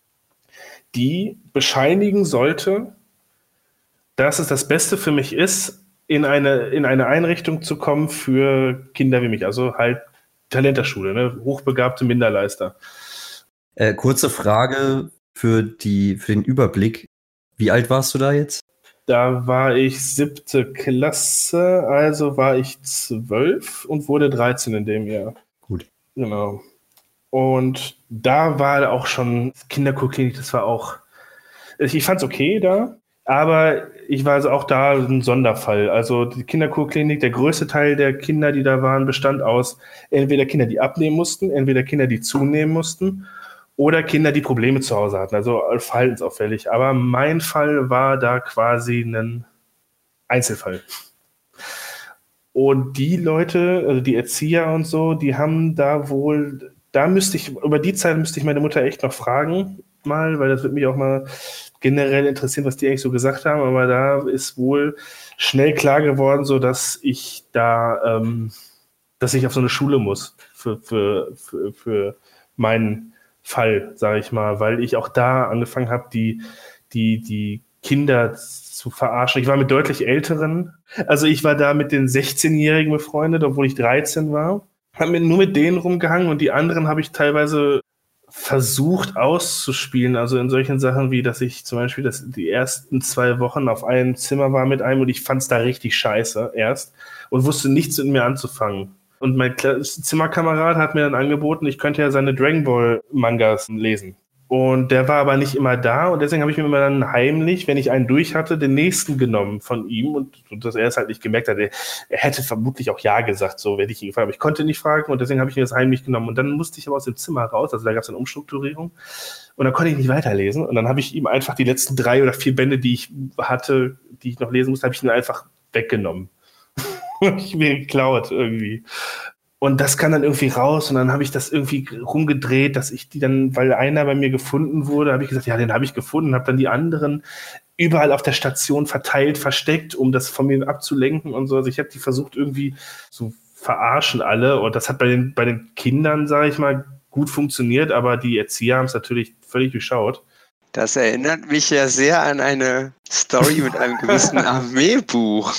die bescheinigen sollte, dass es das Beste für mich ist, in eine, in eine Einrichtung zu kommen für Kinder wie mich, also halt Talenterschule, ne? Hochbegabte Minderleister. Äh, kurze Frage für, die, für den Überblick. Wie alt warst du da jetzt? Da war ich siebte Klasse, also war ich zwölf und wurde dreizehn in dem Jahr. Gut. Genau. Und da war auch schon Kinderkurklinik, das war auch, ich fand's okay da. Aber ich war also auch da ein Sonderfall. Also die Kinderkurklinik, der größte Teil der Kinder, die da waren, bestand aus entweder Kinder, die abnehmen mussten, entweder Kinder, die zunehmen mussten oder Kinder, die Probleme zu Hause hatten, also verhaltensauffällig. Aber mein Fall war da quasi ein Einzelfall. Und die Leute, also die Erzieher und so, die haben da wohl, da müsste ich, über die Zeit müsste ich meine Mutter echt noch fragen, mal, weil das wird mich auch mal generell interessieren, was die eigentlich so gesagt haben, aber da ist wohl schnell klar geworden, so dass ich da, ähm, dass ich auf so eine Schule muss für, für, für, für meinen Fall, sage ich mal, weil ich auch da angefangen habe, die, die, die Kinder zu verarschen. Ich war mit deutlich Älteren, also ich war da mit den sechzehnjährigen befreundet, obwohl ich dreizehn war, habe mir nur mit denen rumgehangen und die anderen habe ich teilweise versucht auszuspielen, also in solchen Sachen wie, dass ich zum Beispiel das, die ersten zwei Wochen auf einem Zimmer war mit einem und ich fand es da richtig scheiße erst und wusste nichts mit mir anzufangen. Und mein Zimmerkamerad hat mir dann angeboten, ich könnte ja seine Dragon Ball Mangas lesen. Und der war aber nicht immer da und deswegen habe ich mir immer dann heimlich, wenn ich einen durch hatte, den nächsten genommen von ihm und, und dass er es halt nicht gemerkt hat. Er, er hätte vermutlich auch Ja gesagt, so hätte ich ihn gefragt, aber ich konnte nicht fragen und deswegen habe ich mir das heimlich genommen. Und dann musste ich aber aus dem Zimmer raus, also da gab es eine Umstrukturierung und dann konnte ich nicht weiterlesen und dann habe ich ihm einfach die letzten drei oder vier Bände, die ich hatte, die ich noch lesen musste, habe ich ihm einfach weggenommen. Ich mir geklaut irgendwie. Und das kam dann irgendwie raus und dann habe ich das irgendwie rumgedreht, dass ich die dann, weil einer bei mir gefunden wurde, habe ich gesagt, ja, den habe ich gefunden, habe dann die anderen überall auf der Station verteilt, versteckt, um das von mir abzulenken und so. Also ich habe die versucht irgendwie zu verarschen alle und das hat bei den, bei den Kindern, sage ich mal, gut funktioniert, aber die Erzieher haben es natürlich völlig durchschaut. Das erinnert mich ja sehr an eine Story mit einem gewissen Armeebuch.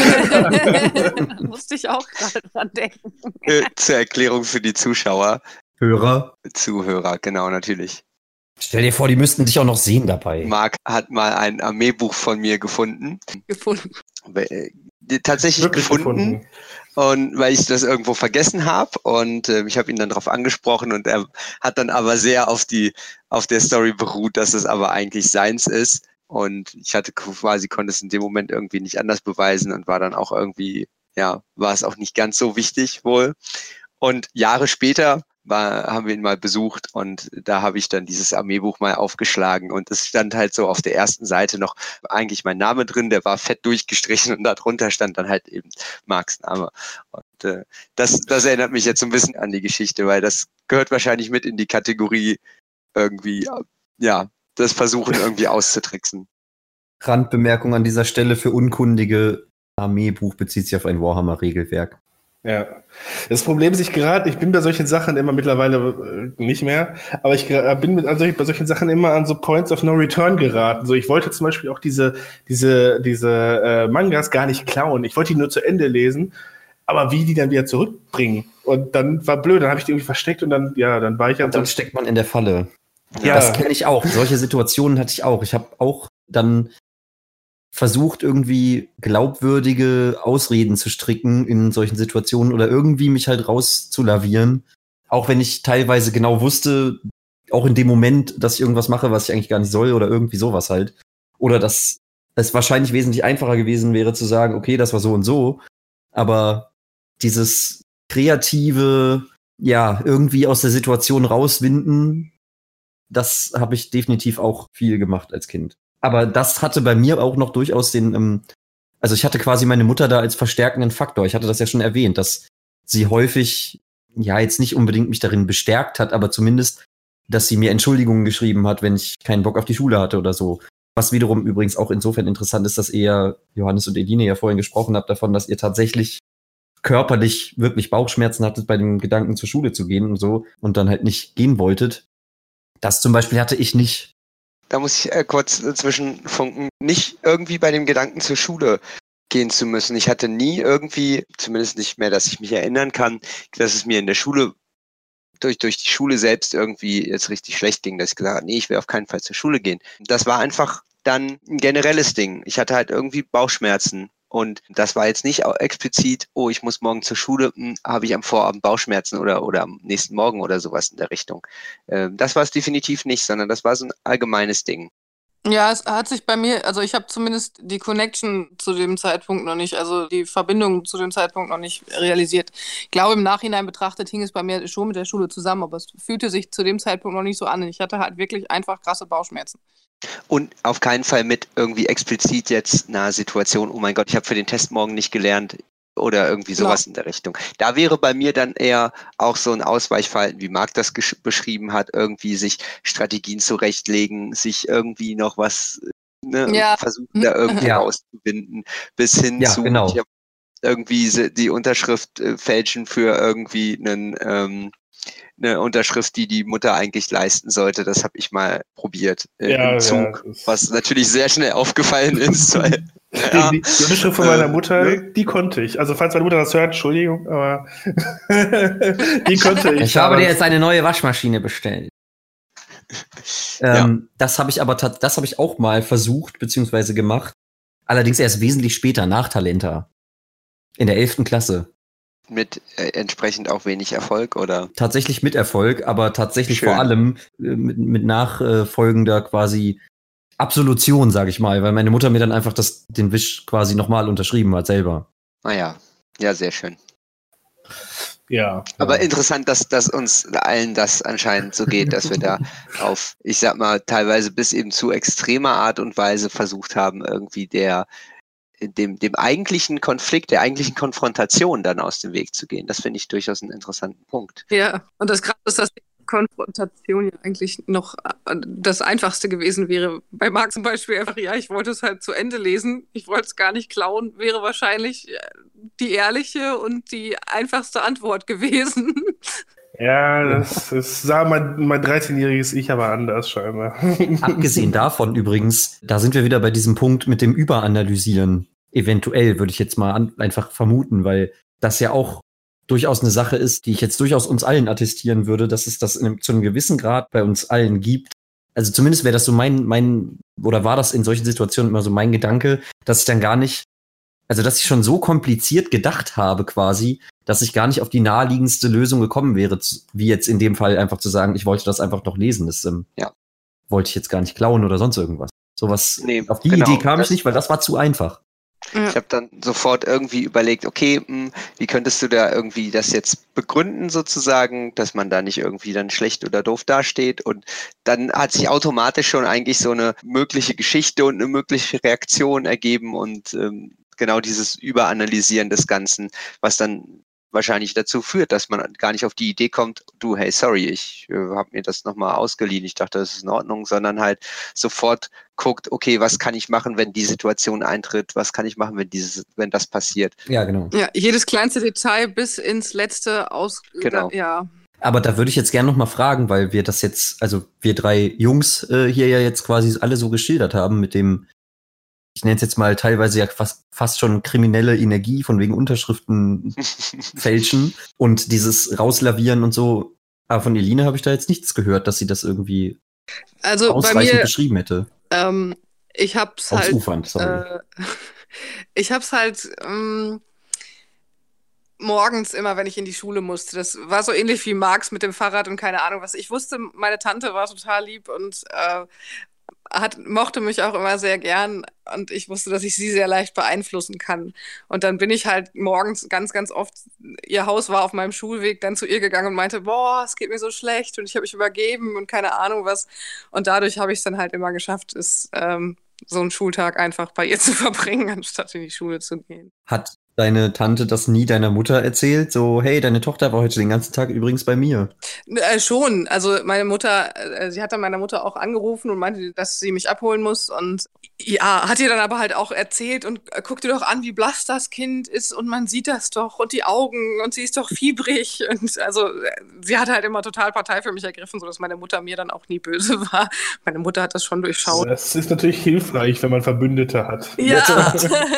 Musste ich auch gerade dran denken. Äh, zur Erklärung für die Zuschauer. Hörer. Zuhörer, genau, natürlich. Stell dir vor, die müssten dich auch noch sehen dabei. Marc hat mal ein Armeebuch von mir gefunden. Gefunden. Äh, tatsächlich Wirklich gefunden. gefunden. Und weil ich das irgendwo vergessen habe und äh, ich habe ihn dann darauf angesprochen und er hat dann aber sehr auf die auf der Story beruht, dass es aber eigentlich seins ist und ich hatte quasi, konnte es in dem Moment irgendwie nicht anders beweisen und war dann auch irgendwie, ja, war es auch nicht ganz so wichtig wohl. Und Jahre später war, haben wir ihn mal besucht und da habe ich dann dieses Armeebuch mal aufgeschlagen und es stand halt so auf der ersten Seite noch eigentlich mein Name drin, der war fett durchgestrichen und darunter stand dann halt eben Marcs Name. Und äh, das, das erinnert mich jetzt so ein bisschen an die Geschichte, weil das gehört wahrscheinlich mit in die Kategorie irgendwie, ja, das Versuchen irgendwie auszutricksen. Randbemerkung an dieser Stelle für Unkundige: Armeebuch bezieht sich auf ein Warhammer-Regelwerk. Ja. Das Problem ist, ich gerade, ich bin bei solchen Sachen immer mittlerweile äh, nicht mehr, aber ich gra- bin mit, also bei solchen Sachen immer an so Points of No Return geraten. So, ich wollte zum Beispiel auch diese, diese, diese äh, Mangas gar nicht klauen. Ich wollte die nur zu Ende lesen, aber wie die dann wieder zurückbringen. Und dann war blöd, dann habe ich die irgendwie versteckt und dann, ja, dann war ich Und dann steckt man in der Falle. Ja. Das kenne ich auch. Solche Situationen hatte ich auch. Ich habe auch dann versucht, irgendwie glaubwürdige Ausreden zu stricken in solchen Situationen oder irgendwie mich halt rauszulavieren. Auch wenn ich teilweise genau wusste, auch in dem Moment, dass ich irgendwas mache, was ich eigentlich gar nicht soll oder irgendwie sowas halt. Oder dass es wahrscheinlich wesentlich einfacher gewesen wäre zu sagen, okay, das war so und so. Aber dieses kreative, ja, irgendwie aus der Situation rauswinden, das habe ich definitiv auch viel gemacht als Kind. Aber das hatte bei mir auch noch durchaus den, ähm, also ich hatte quasi meine Mutter da als verstärkenden Faktor. Ich hatte das ja schon erwähnt, dass sie häufig, ja, jetzt nicht unbedingt mich darin bestärkt hat, aber zumindest, dass sie mir Entschuldigungen geschrieben hat, wenn ich keinen Bock auf die Schule hatte oder so. Was wiederum übrigens auch insofern interessant ist, dass ihr, Johannes und Eline, ja vorhin gesprochen habt davon, dass ihr tatsächlich körperlich wirklich Bauchschmerzen hattet bei dem Gedanken, zur Schule zu gehen und so und dann halt nicht gehen wolltet. Das zum Beispiel hatte ich nicht. Da muss ich äh, kurz zwischenfunken. Nicht irgendwie bei dem Gedanken zur Schule gehen zu müssen. Ich hatte nie irgendwie, zumindest nicht mehr, dass ich mich erinnern kann, dass es mir in der Schule, durch, durch die Schule selbst irgendwie jetzt richtig schlecht ging, dass ich gesagt habe, nee, ich will auf keinen Fall zur Schule gehen. Das war einfach dann ein generelles Ding. Ich hatte halt irgendwie Bauchschmerzen. Und das war jetzt nicht explizit, oh, ich muss morgen zur Schule, hm, habe ich am Vorabend Bauchschmerzen oder, oder am nächsten Morgen oder sowas in der Richtung. Ähm, das war es definitiv nicht, sondern das war so ein allgemeines Ding. Ja, es hat sich bei mir, also ich habe zumindest die Connection zu dem Zeitpunkt noch nicht, also die Verbindung zu dem Zeitpunkt noch nicht realisiert. Ich glaube, im Nachhinein betrachtet hing es bei mir schon mit der Schule zusammen, aber es fühlte sich zu dem Zeitpunkt noch nicht so an. Ich hatte halt wirklich einfach krasse Bauchschmerzen. Und auf keinen Fall mit irgendwie explizit jetzt einer Situation, oh mein Gott, ich habe für den Test morgen nicht gelernt oder irgendwie sowas Genau. in der Richtung. Da wäre bei mir dann eher auch so ein Ausweichverhalten, wie Marc das gesch- beschrieben hat, irgendwie sich Strategien zurechtlegen, sich irgendwie noch was, ne, Ja. versuchen da irgendwie Ja. rauszubinden, bis hin Ja, zu, genau. ich hab irgendwie se- die Unterschrift äh, fälschen für irgendwie einen ähm, eine Unterschrift, die die Mutter eigentlich leisten sollte. Das habe ich mal probiert äh, Ja, im Zug, ja, das- was natürlich sehr schnell aufgefallen ist. Weil, ja, Die, die, die Unterschrift von meiner äh, Mutter, ne? die konnte ich. Also falls meine Mutter das hört, Entschuldigung, aber die konnte ich. Ich habe dir damals. jetzt eine neue Waschmaschine bestellt. Ähm, das habe ich aber tat- das habe ich auch mal versucht beziehungsweise gemacht. Allerdings erst wesentlich später, nach Talenta. In der elften Klasse. Mit äh, entsprechend auch wenig Erfolg, oder? Tatsächlich mit Erfolg, aber tatsächlich Schön. vor allem äh, mit, mit nachfolgender quasi Absolution, sage ich mal, weil meine Mutter mir dann einfach das, den Wisch quasi nochmal unterschrieben hat selber. Naja, ja, sehr schön. Ja. Aber ja. interessant, dass, dass uns allen das anscheinend so geht, dass wir da auf, ich sag mal, teilweise bis eben zu extremer Art und Weise versucht haben, irgendwie der dem, dem eigentlichen Konflikt, der eigentlichen Konfrontation dann aus dem Weg zu gehen. Das finde ich durchaus einen interessanten Punkt. Ja, und das Krasse ist, dass die Konfrontation ja eigentlich noch äh, das Einfachste gewesen wäre. Bei Marc zum Beispiel einfach, ja, ich wollte es halt zu Ende lesen, ich wollte es gar nicht klauen, wäre wahrscheinlich äh, die ehrliche und die einfachste Antwort gewesen. Ja, das, das sah mein, mein dreizehnjähriges Ich aber anders scheinbar. Abgesehen davon übrigens, da sind wir wieder bei diesem Punkt mit dem Überanalysieren. Eventuell würde ich jetzt mal an, einfach vermuten, weil das ja auch durchaus eine Sache ist, die ich jetzt durchaus uns allen attestieren würde, dass es das in einem, zu einem gewissen Grad bei uns allen gibt. Also zumindest wäre das so mein, mein, oder war das in solchen Situationen immer so mein Gedanke, dass ich dann gar nicht, also dass ich schon so kompliziert gedacht habe quasi, dass ich gar nicht auf die naheliegendste Lösung gekommen wäre, wie jetzt in dem Fall einfach zu sagen, ich wollte das einfach noch lesen. Das ähm, Ja. wollte ich jetzt gar nicht klauen oder sonst irgendwas. Sowas, Nee, auf die genau, Idee kam ich das- nicht, weil das war zu einfach. Ja. Ich habe dann sofort irgendwie überlegt, okay, mh, wie könntest du da irgendwie das jetzt begründen sozusagen, dass man da nicht irgendwie dann schlecht oder doof dasteht, und dann hat sich automatisch schon eigentlich so eine mögliche Geschichte und eine mögliche Reaktion ergeben und ähm, genau dieses Überanalysieren des Ganzen, was dann wahrscheinlich dazu führt, dass man gar nicht auf die Idee kommt, du, hey, sorry, ich äh, habe mir das nochmal ausgeliehen, ich dachte, das ist in Ordnung, sondern halt sofort guckt, okay, was kann ich machen, wenn die Situation eintritt, was kann ich machen, wenn dieses, wenn das passiert. Ja, genau. Ja, jedes kleinste Detail bis ins letzte aus. Genau. Ja. Aber da würde ich jetzt gerne noch mal fragen, weil wir das jetzt, also wir drei Jungs äh, hier ja jetzt quasi alle so geschildert haben mit dem, ich nenne es jetzt mal teilweise ja fast, fast schon kriminelle Energie von wegen Unterschriften fälschen und dieses Rauslavieren und so. Aber von Eline habe ich da jetzt nichts gehört, dass sie das irgendwie Also bei ausreichend mir, beschrieben hätte. ähm, ich hab's halt, Ausufernd, sorry. äh, ich hab's halt ähm, morgens immer, wenn ich in die Schule musste. Das war so ähnlich wie Marx mit dem Fahrrad und keine Ahnung was. Ich wusste, meine Tante war total lieb und äh, hat, mochte mich auch immer sehr gern und ich wusste, dass ich sie sehr leicht beeinflussen kann. Und dann bin ich halt morgens ganz, ganz oft, ihr Haus war auf meinem Schulweg, dann zu ihr gegangen und meinte, boah, es geht mir so schlecht und ich habe mich übergeben und keine Ahnung was. Und dadurch habe ich es dann halt immer geschafft, es, ähm, so einen Schultag einfach bei ihr zu verbringen, anstatt in die Schule zu gehen. Hat deine Tante das nie deiner Mutter erzählt? So, hey, deine Tochter war heute den ganzen Tag übrigens bei mir. Äh, schon. Also meine Mutter, äh, sie hat dann meiner Mutter auch angerufen und meinte, dass sie mich abholen muss. Und ja, hat ihr dann aber halt auch erzählt und äh, guck dir doch an, wie blass das Kind ist und man sieht das doch und die Augen und sie ist doch fiebrig. Und also äh, sie hat halt immer total Partei für mich ergriffen, sodass meine Mutter mir dann auch nie böse war. Meine Mutter hat das schon durchschaut. Das ist natürlich hilfreich, wenn man Verbündete hat. Ja.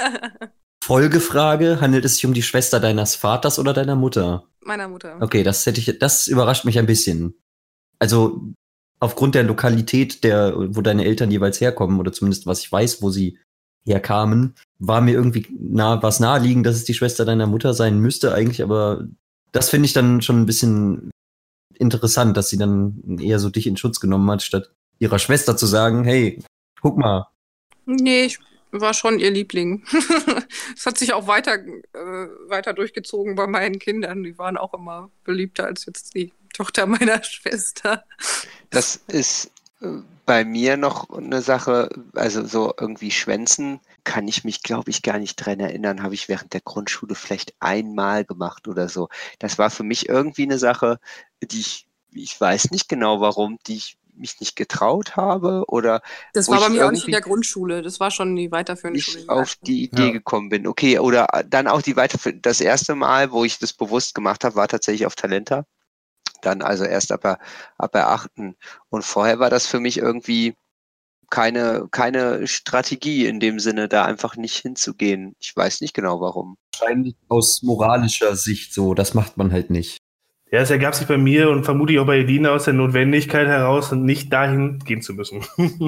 Folgefrage, handelt es sich um die Schwester deines Vaters oder deiner Mutter? Meiner Mutter. Okay, das hätte ich, das überrascht mich ein bisschen. Also aufgrund der Lokalität, der, wo deine Eltern jeweils herkommen, oder zumindest was ich weiß, wo sie herkamen, war mir irgendwie nah, was naheliegend, dass es die Schwester deiner Mutter sein müsste eigentlich, aber das finde ich dann schon ein bisschen interessant, dass sie dann eher so dich in Schutz genommen hat, statt ihrer Schwester zu sagen, hey, guck mal. Nee, ich war schon ihr Liebling. Das hat sich auch weiter, äh, weiter durchgezogen bei meinen Kindern. Die waren auch immer beliebter als jetzt die Tochter meiner Schwester. Das ist äh, bei mir noch eine Sache, also so irgendwie Schwänzen kann ich mich, glaube ich, gar nicht dran erinnern, habe ich während der Grundschule vielleicht einmal gemacht oder so. Das war für mich irgendwie eine Sache, die ich, ich weiß nicht genau warum, die ich mich nicht getraut habe oder das war bei mir auch nicht in der Grundschule, das war schon die weiterführende Schule. Ich auf die Idee ja. gekommen bin. Okay, oder dann auch die weiterführende. Das erste Mal, wo ich das bewusst gemacht habe, war tatsächlich auf Talenta. Dann also erst ab der, ab der achten. Und vorher war das für mich irgendwie keine, keine Strategie in dem Sinne, da einfach nicht hinzugehen. Ich weiß nicht genau warum. Wahrscheinlich aus moralischer Sicht so, das macht man halt nicht. Ja, es ergab sich bei mir und vermutlich auch bei Eline aus der Notwendigkeit heraus, nicht dahin gehen zu müssen.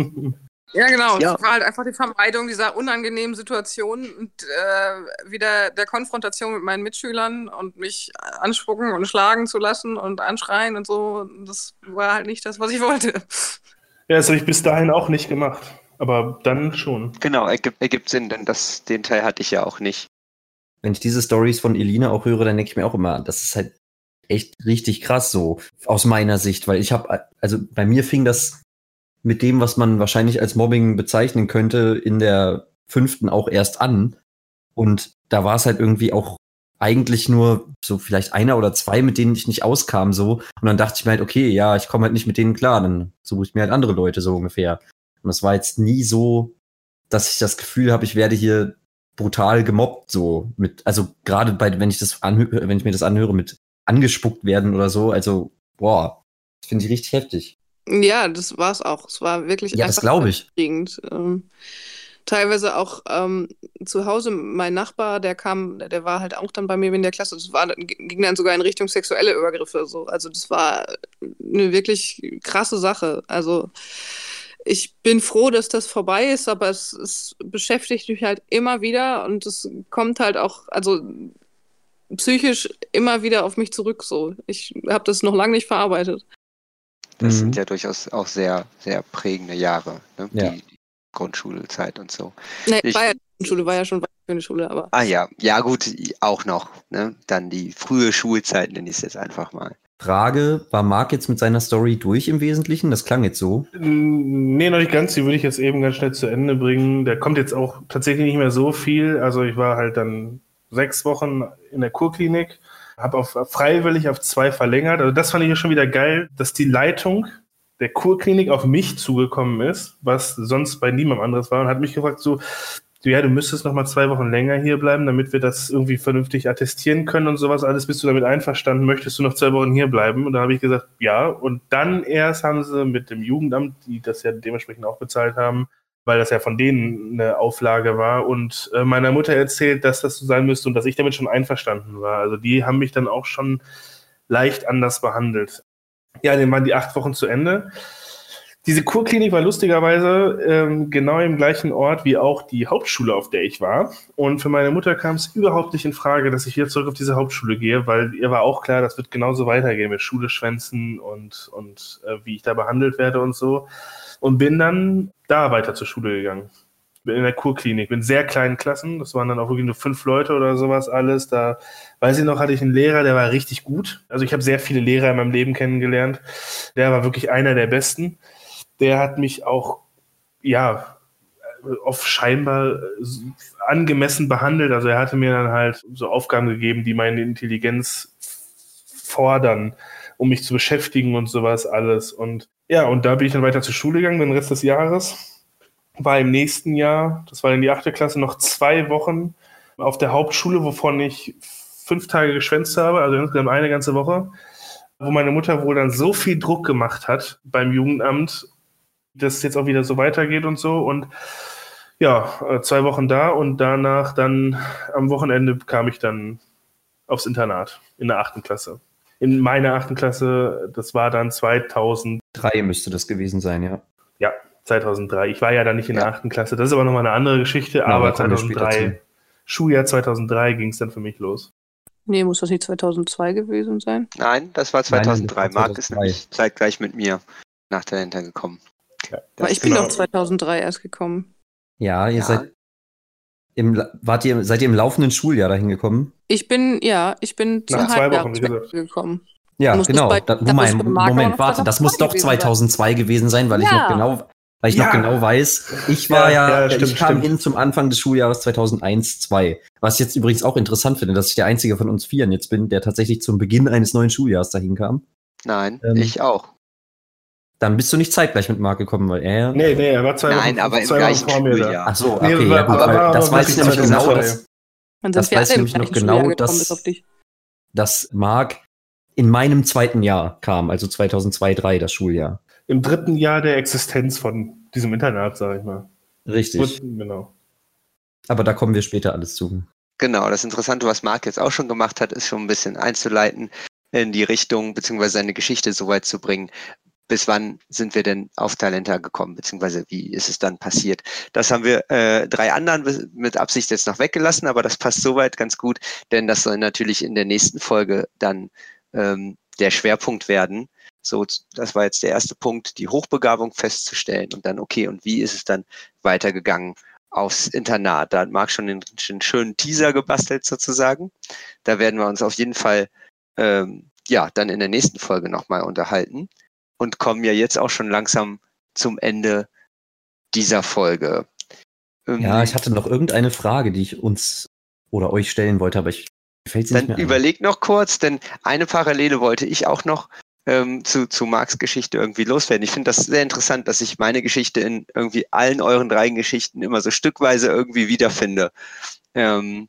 Ja, genau. Ja. Es war halt einfach die Vermeidung dieser unangenehmen Situation und äh, wieder der Konfrontation mit meinen Mitschülern und mich anspucken und schlagen zu lassen und anschreien und so. Das war halt nicht das, was ich wollte. Ja, das habe ich bis dahin auch nicht gemacht. Aber dann schon. Genau, ergibt, ergibt Sinn, denn das, den Teil hatte ich ja auch nicht. Wenn ich diese Storys von Eline auch höre, dann denke ich mir auch immer, das ist halt echt richtig krass so, aus meiner Sicht, weil ich habe, also bei mir fing das mit dem, was man wahrscheinlich als Mobbing bezeichnen könnte, in der fünften auch erst an. Und da war es halt irgendwie auch eigentlich nur so vielleicht einer oder zwei, mit denen ich nicht auskam so. Und dann dachte ich mir halt, okay, ja, ich komme halt nicht mit denen klar, dann suche ich mir halt andere Leute so ungefähr. Und es war jetzt nie so, dass ich das Gefühl habe, ich werde hier brutal gemobbt so mit, also gerade bei, wenn ich das anhöre, wenn ich mir das anhöre mit angespuckt werden oder so, also boah, das finde ich richtig heftig. Ja, das war es auch. Es war wirklich ja, einfach das glaube ich. Ähm, teilweise auch ähm, zu Hause, mein Nachbar, der kam, der war halt auch dann bei mir in der Klasse, das war, ging dann sogar in Richtung sexuelle Übergriffe. So. Also das war eine wirklich krasse Sache. Also ich bin froh, dass das vorbei ist, aber es, es beschäftigt mich halt immer wieder und es kommt halt auch, also psychisch immer wieder auf mich zurück. So. Ich habe das noch lange nicht verarbeitet. Das Mhm. sind ja durchaus auch sehr, sehr prägende Jahre, ne? Ja. Die Grundschulzeit und so. Nee, Ich- war ja die Schule, war ja schon weiterführende Schule, aber Ah ja, ja gut, auch noch. Ne? Dann die frühe Schulzeit, nenne ich es jetzt einfach mal. Frage, war Marc jetzt mit seiner Story durch im Wesentlichen? Das klang jetzt so. Nee, noch nicht ganz. Die würde ich jetzt eben ganz schnell zu Ende bringen. Da kommt jetzt auch tatsächlich nicht mehr so viel. Also ich war halt dann sechs Wochen in der Kurklinik, habe auf freiwillig auf zwei verlängert. Also das fand ich ja schon wieder geil, dass die Leitung der Kurklinik auf mich zugekommen ist, was sonst bei niemandem anderes war, und hat mich gefragt, so, ja, du müsstest noch mal zwei Wochen länger hier bleiben, damit wir das irgendwie vernünftig attestieren können und sowas alles. Bist du damit einverstanden? Möchtest du noch zwei Wochen hier bleiben? Und da habe ich gesagt, ja. Und dann erst haben sie mit dem Jugendamt, die das ja dementsprechend auch bezahlt haben, weil das ja von denen eine Auflage war, und äh, meiner Mutter erzählt, dass das so sein müsste und dass ich damit schon einverstanden war. Also die haben mich dann auch schon leicht anders behandelt. Ja, dann waren die acht Wochen zu Ende. Diese Kurklinik war lustigerweise ähm, genau im gleichen Ort wie auch die Hauptschule, auf der ich war. Und für meine Mutter kam es überhaupt nicht in Frage, dass ich wieder zurück auf diese Hauptschule gehe, weil ihr war auch klar, das wird genauso weitergehen mit Schule schwänzen und, und äh, wie ich da behandelt werde und so. Und bin dann da weiter zur Schule gegangen. Bin in der Kurklinik, in sehr kleinen Klassen. Das waren dann auch wirklich nur fünf Leute oder sowas alles. Da, weiß ich noch, hatte ich einen Lehrer, der war richtig gut. Also ich habe sehr viele Lehrer in meinem Leben kennengelernt. Der war wirklich einer der besten. Der hat mich auch, ja, oft scheinbar angemessen behandelt. Also er hatte mir dann halt so Aufgaben gegeben, die meine Intelligenz fordern, um mich zu beschäftigen und sowas alles. Und ja, und da bin ich dann weiter zur Schule gegangen, den Rest des Jahres. War im nächsten Jahr, das war in die achte Klasse, noch zwei Wochen auf der Hauptschule, wovon ich fünf Tage geschwänzt habe, also insgesamt eine ganze Woche, wo meine Mutter wohl dann so viel Druck gemacht hat beim Jugendamt, dass es jetzt auch wieder so weitergeht und so. Und ja, zwei Wochen da, und danach dann am Wochenende kam ich dann aufs Internat in der achten Klasse. In meiner achten Klasse, das war dann zweitausenddrei. Drei müsste das gewesen sein, ja. Ja, zweitausenddrei. Ich war ja dann nicht in der Ja. achten Klasse. Das ist aber nochmal eine andere Geschichte. Ja, aber da kommen wir später zweitausenddrei, Schuljahr zweitausenddrei ging es dann für mich los. Nee, muss das nicht zweitausendzwei gewesen sein? Nein, das war zweitausenddrei. Nein, das war Marc ist zweitausenddrei. nämlich zeitgleich mit mir nach Talenta gekommen. Ja. Aber ich Das- bin genau. doch zweitausenddrei erst gekommen. Ja, ihr Ja. seid im, wart ihr, seid ihr im laufenden Schuljahr dahin gekommen? Ich bin, ja, ich bin zum Nach zwei Wochen, wie Halbjahreswechsel gesagt. gekommen. Ja, Muss genau. das bei- Da, da muss Moment, bei Marc aber Moment, noch warte, das muss doch zweitausendzwei gewesen zweitausendzwei gewesen sein, weil ich Ja. noch genau, weil ich noch Ja. genau weiß, ich war Ja, ja, ja, stimmt, ich kam stimmt. hin zum Anfang des Schuljahres zweitausendeins, zwei. Was ich jetzt übrigens auch interessant finde, dass ich der einzige von uns Vieren jetzt bin, der tatsächlich zum Beginn eines neuen Schuljahres dahin kam. Nein, Ähm, ich auch. Dann bist du nicht zeitgleich mit Marc gekommen, weil er. Nee, nee, er war zwei Nein, Wochen, aber im zwei gleichen Wochen vor mir da. Schuljahr. Ach so, Nee, okay, war- ja gut, aber weil war das aber weiß ich wirklich nämlich genau, zweitausendzwei. dass, Dann Das sind wir weiß alle im nämlich noch gleichen genau, Schuljahr gekommen, dass- bis auf dich. dass Marc in meinem zweiten Jahr kam, also zweitausendzwei, drei, das Schuljahr. Im dritten Jahr der Existenz von diesem Internat, sag ich mal. Richtig. Und, genau. Aber da kommen wir später alles zu. Genau, das Interessante, was Marc jetzt auch schon gemacht hat, ist schon ein bisschen einzuleiten in die Richtung, beziehungsweise seine Geschichte so weit zu bringen. Bis wann sind wir denn auf Talenta gekommen, beziehungsweise wie ist es dann passiert? Das haben wir äh, drei anderen be- mit Absicht jetzt noch weggelassen, aber das passt soweit ganz gut, denn das soll natürlich in der nächsten Folge dann ähm, der Schwerpunkt werden. So, das war jetzt der erste Punkt, die Hochbegabung festzustellen und dann, okay, und wie ist es dann weitergegangen aufs Internat? Da hat Marc schon einen, einen schönen Teaser gebastelt sozusagen. Da werden wir uns auf jeden Fall ähm, ja dann in der nächsten Folge nochmal unterhalten. Und kommen ja jetzt auch schon langsam zum Ende dieser Folge. Ähm, Ja, ich hatte noch irgendeine Frage, die ich uns oder euch stellen wollte, aber ich mir fällt sie nicht Dann mehr ein. überleg noch kurz, denn eine Parallele wollte ich auch noch ähm, zu, zu Marcs Geschichte irgendwie loswerden. Ich finde das sehr interessant, dass ich meine Geschichte in irgendwie allen euren drei Geschichten immer so stückweise irgendwie wiederfinde. Ähm,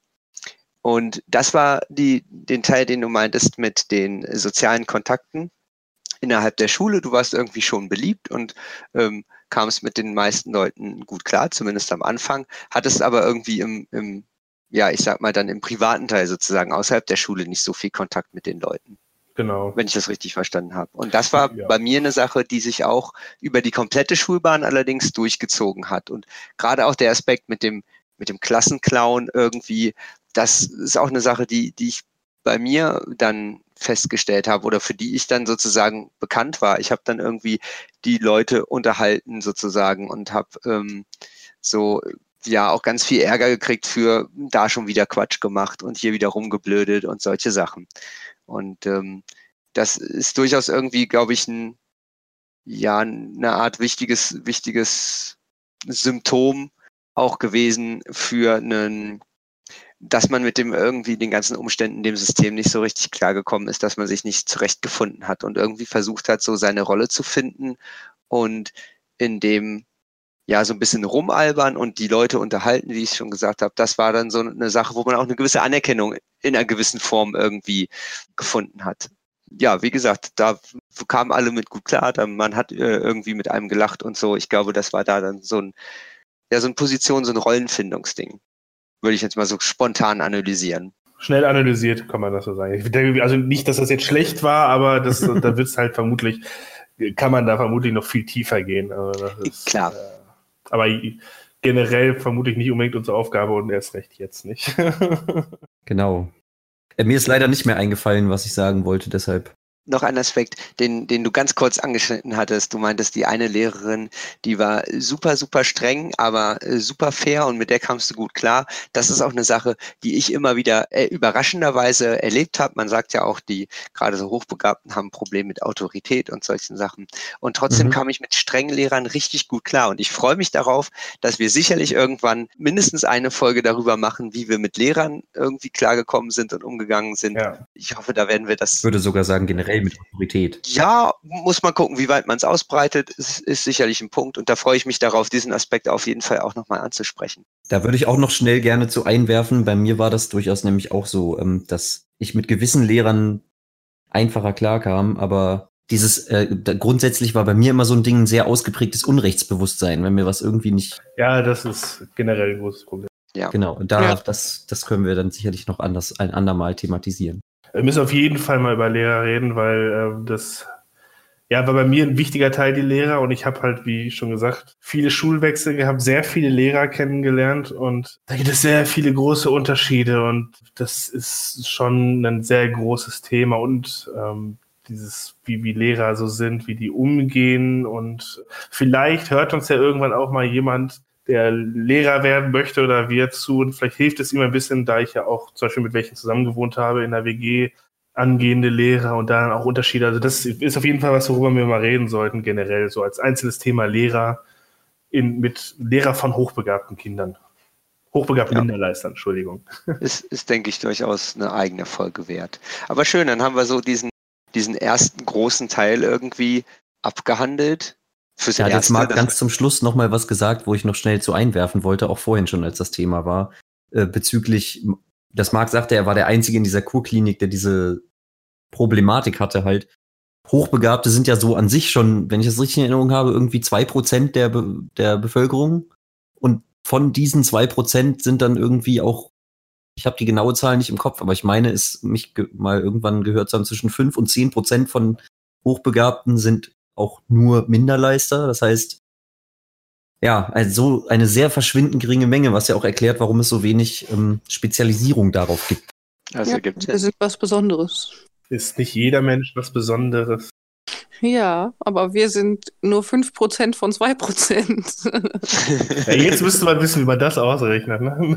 und das war die, den Teil, den du meintest mit den sozialen Kontakten innerhalb der Schule. Du warst irgendwie schon beliebt und ähm, kamst mit den meisten Leuten gut klar, zumindest am Anfang, hattest aber irgendwie im, im, ja, ich sag mal dann im privaten Teil sozusagen außerhalb der Schule nicht so viel Kontakt mit den Leuten, Genau. wenn ich das richtig verstanden habe. Und das war Ja. bei mir eine Sache, die sich auch über die komplette Schulbahn allerdings durchgezogen hat. Und gerade auch der Aspekt mit dem, mit dem Klassenclown irgendwie, das ist auch eine Sache, die, die ich bei mir dann festgestellt habe oder für die ich dann sozusagen bekannt war. Ich habe dann irgendwie die Leute unterhalten sozusagen und habe ähm, so ja auch ganz viel Ärger gekriegt für da schon wieder Quatsch gemacht und hier wieder rumgeblödet und solche Sachen. Und ähm, das ist durchaus irgendwie, glaube ich, ein, ja, eine Art wichtiges, wichtiges Symptom auch gewesen für einen dass man mit dem irgendwie den ganzen Umständen, dem System nicht so richtig klargekommen ist, dass man sich nicht zurechtgefunden hat und irgendwie versucht hat, so seine Rolle zu finden und in dem ja so ein bisschen rumalbern und die Leute unterhalten, wie ich schon gesagt habe. Das war dann so eine Sache, wo man auch eine gewisse Anerkennung in einer gewissen Form irgendwie gefunden hat. Ja, wie gesagt, da kamen alle mit gut klar, da, man hat äh, irgendwie mit einem gelacht und so. Ich glaube, das war da dann so ein, ja, so eine Position, so ein Rollenfindungsding. Würde ich jetzt mal so spontan analysieren. Schnell analysiert, kann man das so sagen. Ich denke, also nicht, dass das jetzt schlecht war, aber das, da wird es halt vermutlich, kann man da vermutlich noch viel tiefer gehen. Also das ist, klar. Äh, aber generell vermutlich nicht unbedingt unsere Aufgabe und erst recht jetzt nicht. Genau. Äh, mir ist leider nicht mehr eingefallen, was ich sagen wollte, deshalb. Noch ein Aspekt, den, den du ganz kurz angeschnitten hattest. Du meintest, die eine Lehrerin, die war super, super streng, aber äh, super fair und mit der kamst du gut klar. Das ist auch eine Sache, die ich immer wieder äh, überraschenderweise erlebt habe. Man sagt ja auch, die gerade so Hochbegabten haben ein Problem mit Autorität und solchen Sachen. Und trotzdem mhm. kam ich mit strengen Lehrern richtig gut klar. Und ich freue mich darauf, dass wir sicherlich irgendwann mindestens eine Folge darüber machen, wie wir mit Lehrern irgendwie klargekommen sind und umgegangen sind. Ja. Ich hoffe, da werden wir das... Ich würde sogar sagen, generell mit Autorität. Ja, muss man gucken, wie weit man es ausbreitet, ist, ist sicherlich ein Punkt und da freue ich mich darauf, diesen Aspekt auf jeden Fall auch nochmal anzusprechen. Da würde ich auch noch schnell gerne zu einwerfen, bei mir war das durchaus nämlich auch so, dass ich mit gewissen Lehrern einfacher klarkam, aber dieses, äh, grundsätzlich war bei mir immer so ein Ding, ein sehr ausgeprägtes Unrechtsbewusstsein, wenn mir was irgendwie nicht... Ja, das ist generell ein großes Problem. Ja. Genau, und da, ja. das, das können wir dann sicherlich noch anders, ein andermal thematisieren. Wir müssen auf jeden Fall mal über Lehrer reden, weil äh, das ja war bei mir ein wichtiger Teil, die Lehrer. Und ich habe halt, wie schon gesagt, viele Schulwechsel gehabt, sehr viele Lehrer kennengelernt. Und da gibt es sehr viele große Unterschiede. Und das ist schon ein sehr großes Thema. Und ähm, dieses, wie, wie Lehrer so sind, wie die umgehen. Und vielleicht hört uns ja irgendwann auch mal jemand, der Lehrer werden möchte oder wird zu. Und vielleicht hilft es ihm ein bisschen, da ich ja auch zum Beispiel mit welchen zusammengewohnt habe in der W G, angehende Lehrer und dann auch Unterschiede. Also das ist auf jeden Fall was, worüber wir mal reden sollten, generell so als einzelnes Thema Lehrer in, mit Lehrer von hochbegabten Kindern. Hochbegabten ja. Minderleistern, Entschuldigung. Ist, ist, denke ich, durchaus eine eigene Folge wert. Aber schön, dann haben wir so diesen, diesen ersten großen Teil irgendwie abgehandelt. Fürs ja, jetzt Marc ganz zum Schluss noch mal was gesagt, wo ich noch schnell zu einwerfen wollte, auch vorhin schon, als das Thema war, äh, bezüglich, dass Marc sagte, er war der Einzige in dieser Kurklinik, der diese Problematik hatte halt. Hochbegabte sind ja so an sich schon, wenn ich das richtig in Erinnerung habe, irgendwie zwei Prozent der, Be- der Bevölkerung. Und von diesen zwei Prozent sind dann irgendwie auch, ich habe die genaue Zahl nicht im Kopf, aber ich meine, es mich ge- mal irgendwann gehört zu haben, zwischen fünf und zehn Prozent von Hochbegabten sind auch nur Minderleister. Das heißt, ja, also eine sehr verschwindend geringe Menge, was ja auch erklärt, warum es so wenig ähm, Spezialisierung darauf gibt. Also ja, gibt's wir sind was Besonderes. Ist nicht jeder Mensch was Besonderes? Ja, aber wir sind nur fünf Prozent von zwei Prozent. Ja, jetzt müsste man wissen, wie man das ausrechnet. Ne?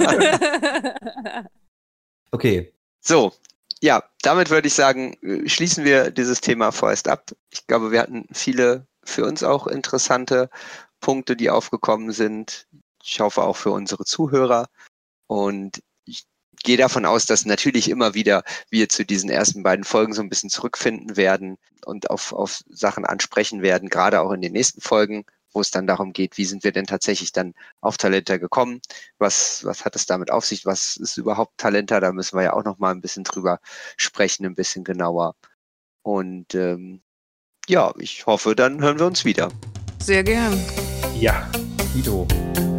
Okay. So, ja, damit würde ich sagen, schließen wir dieses Thema vorerst ab. Ich glaube, wir hatten viele für uns auch interessante Punkte, die aufgekommen sind. Ich hoffe auch für unsere Zuhörer. Und ich gehe davon aus, dass natürlich immer wieder wir zu diesen ersten beiden Folgen so ein bisschen zurückfinden werden und auf, auf Sachen ansprechen werden, gerade auch in den nächsten Folgen, wo es dann darum geht, wie sind wir denn tatsächlich dann auf Talenta gekommen? Was, was hat es damit auf sich? Was ist überhaupt Talenta? Da müssen wir ja auch noch mal ein bisschen drüber sprechen, ein bisschen genauer. Und ähm, ja, ich hoffe, dann hören wir uns wieder. Sehr gern. Ja. Guido.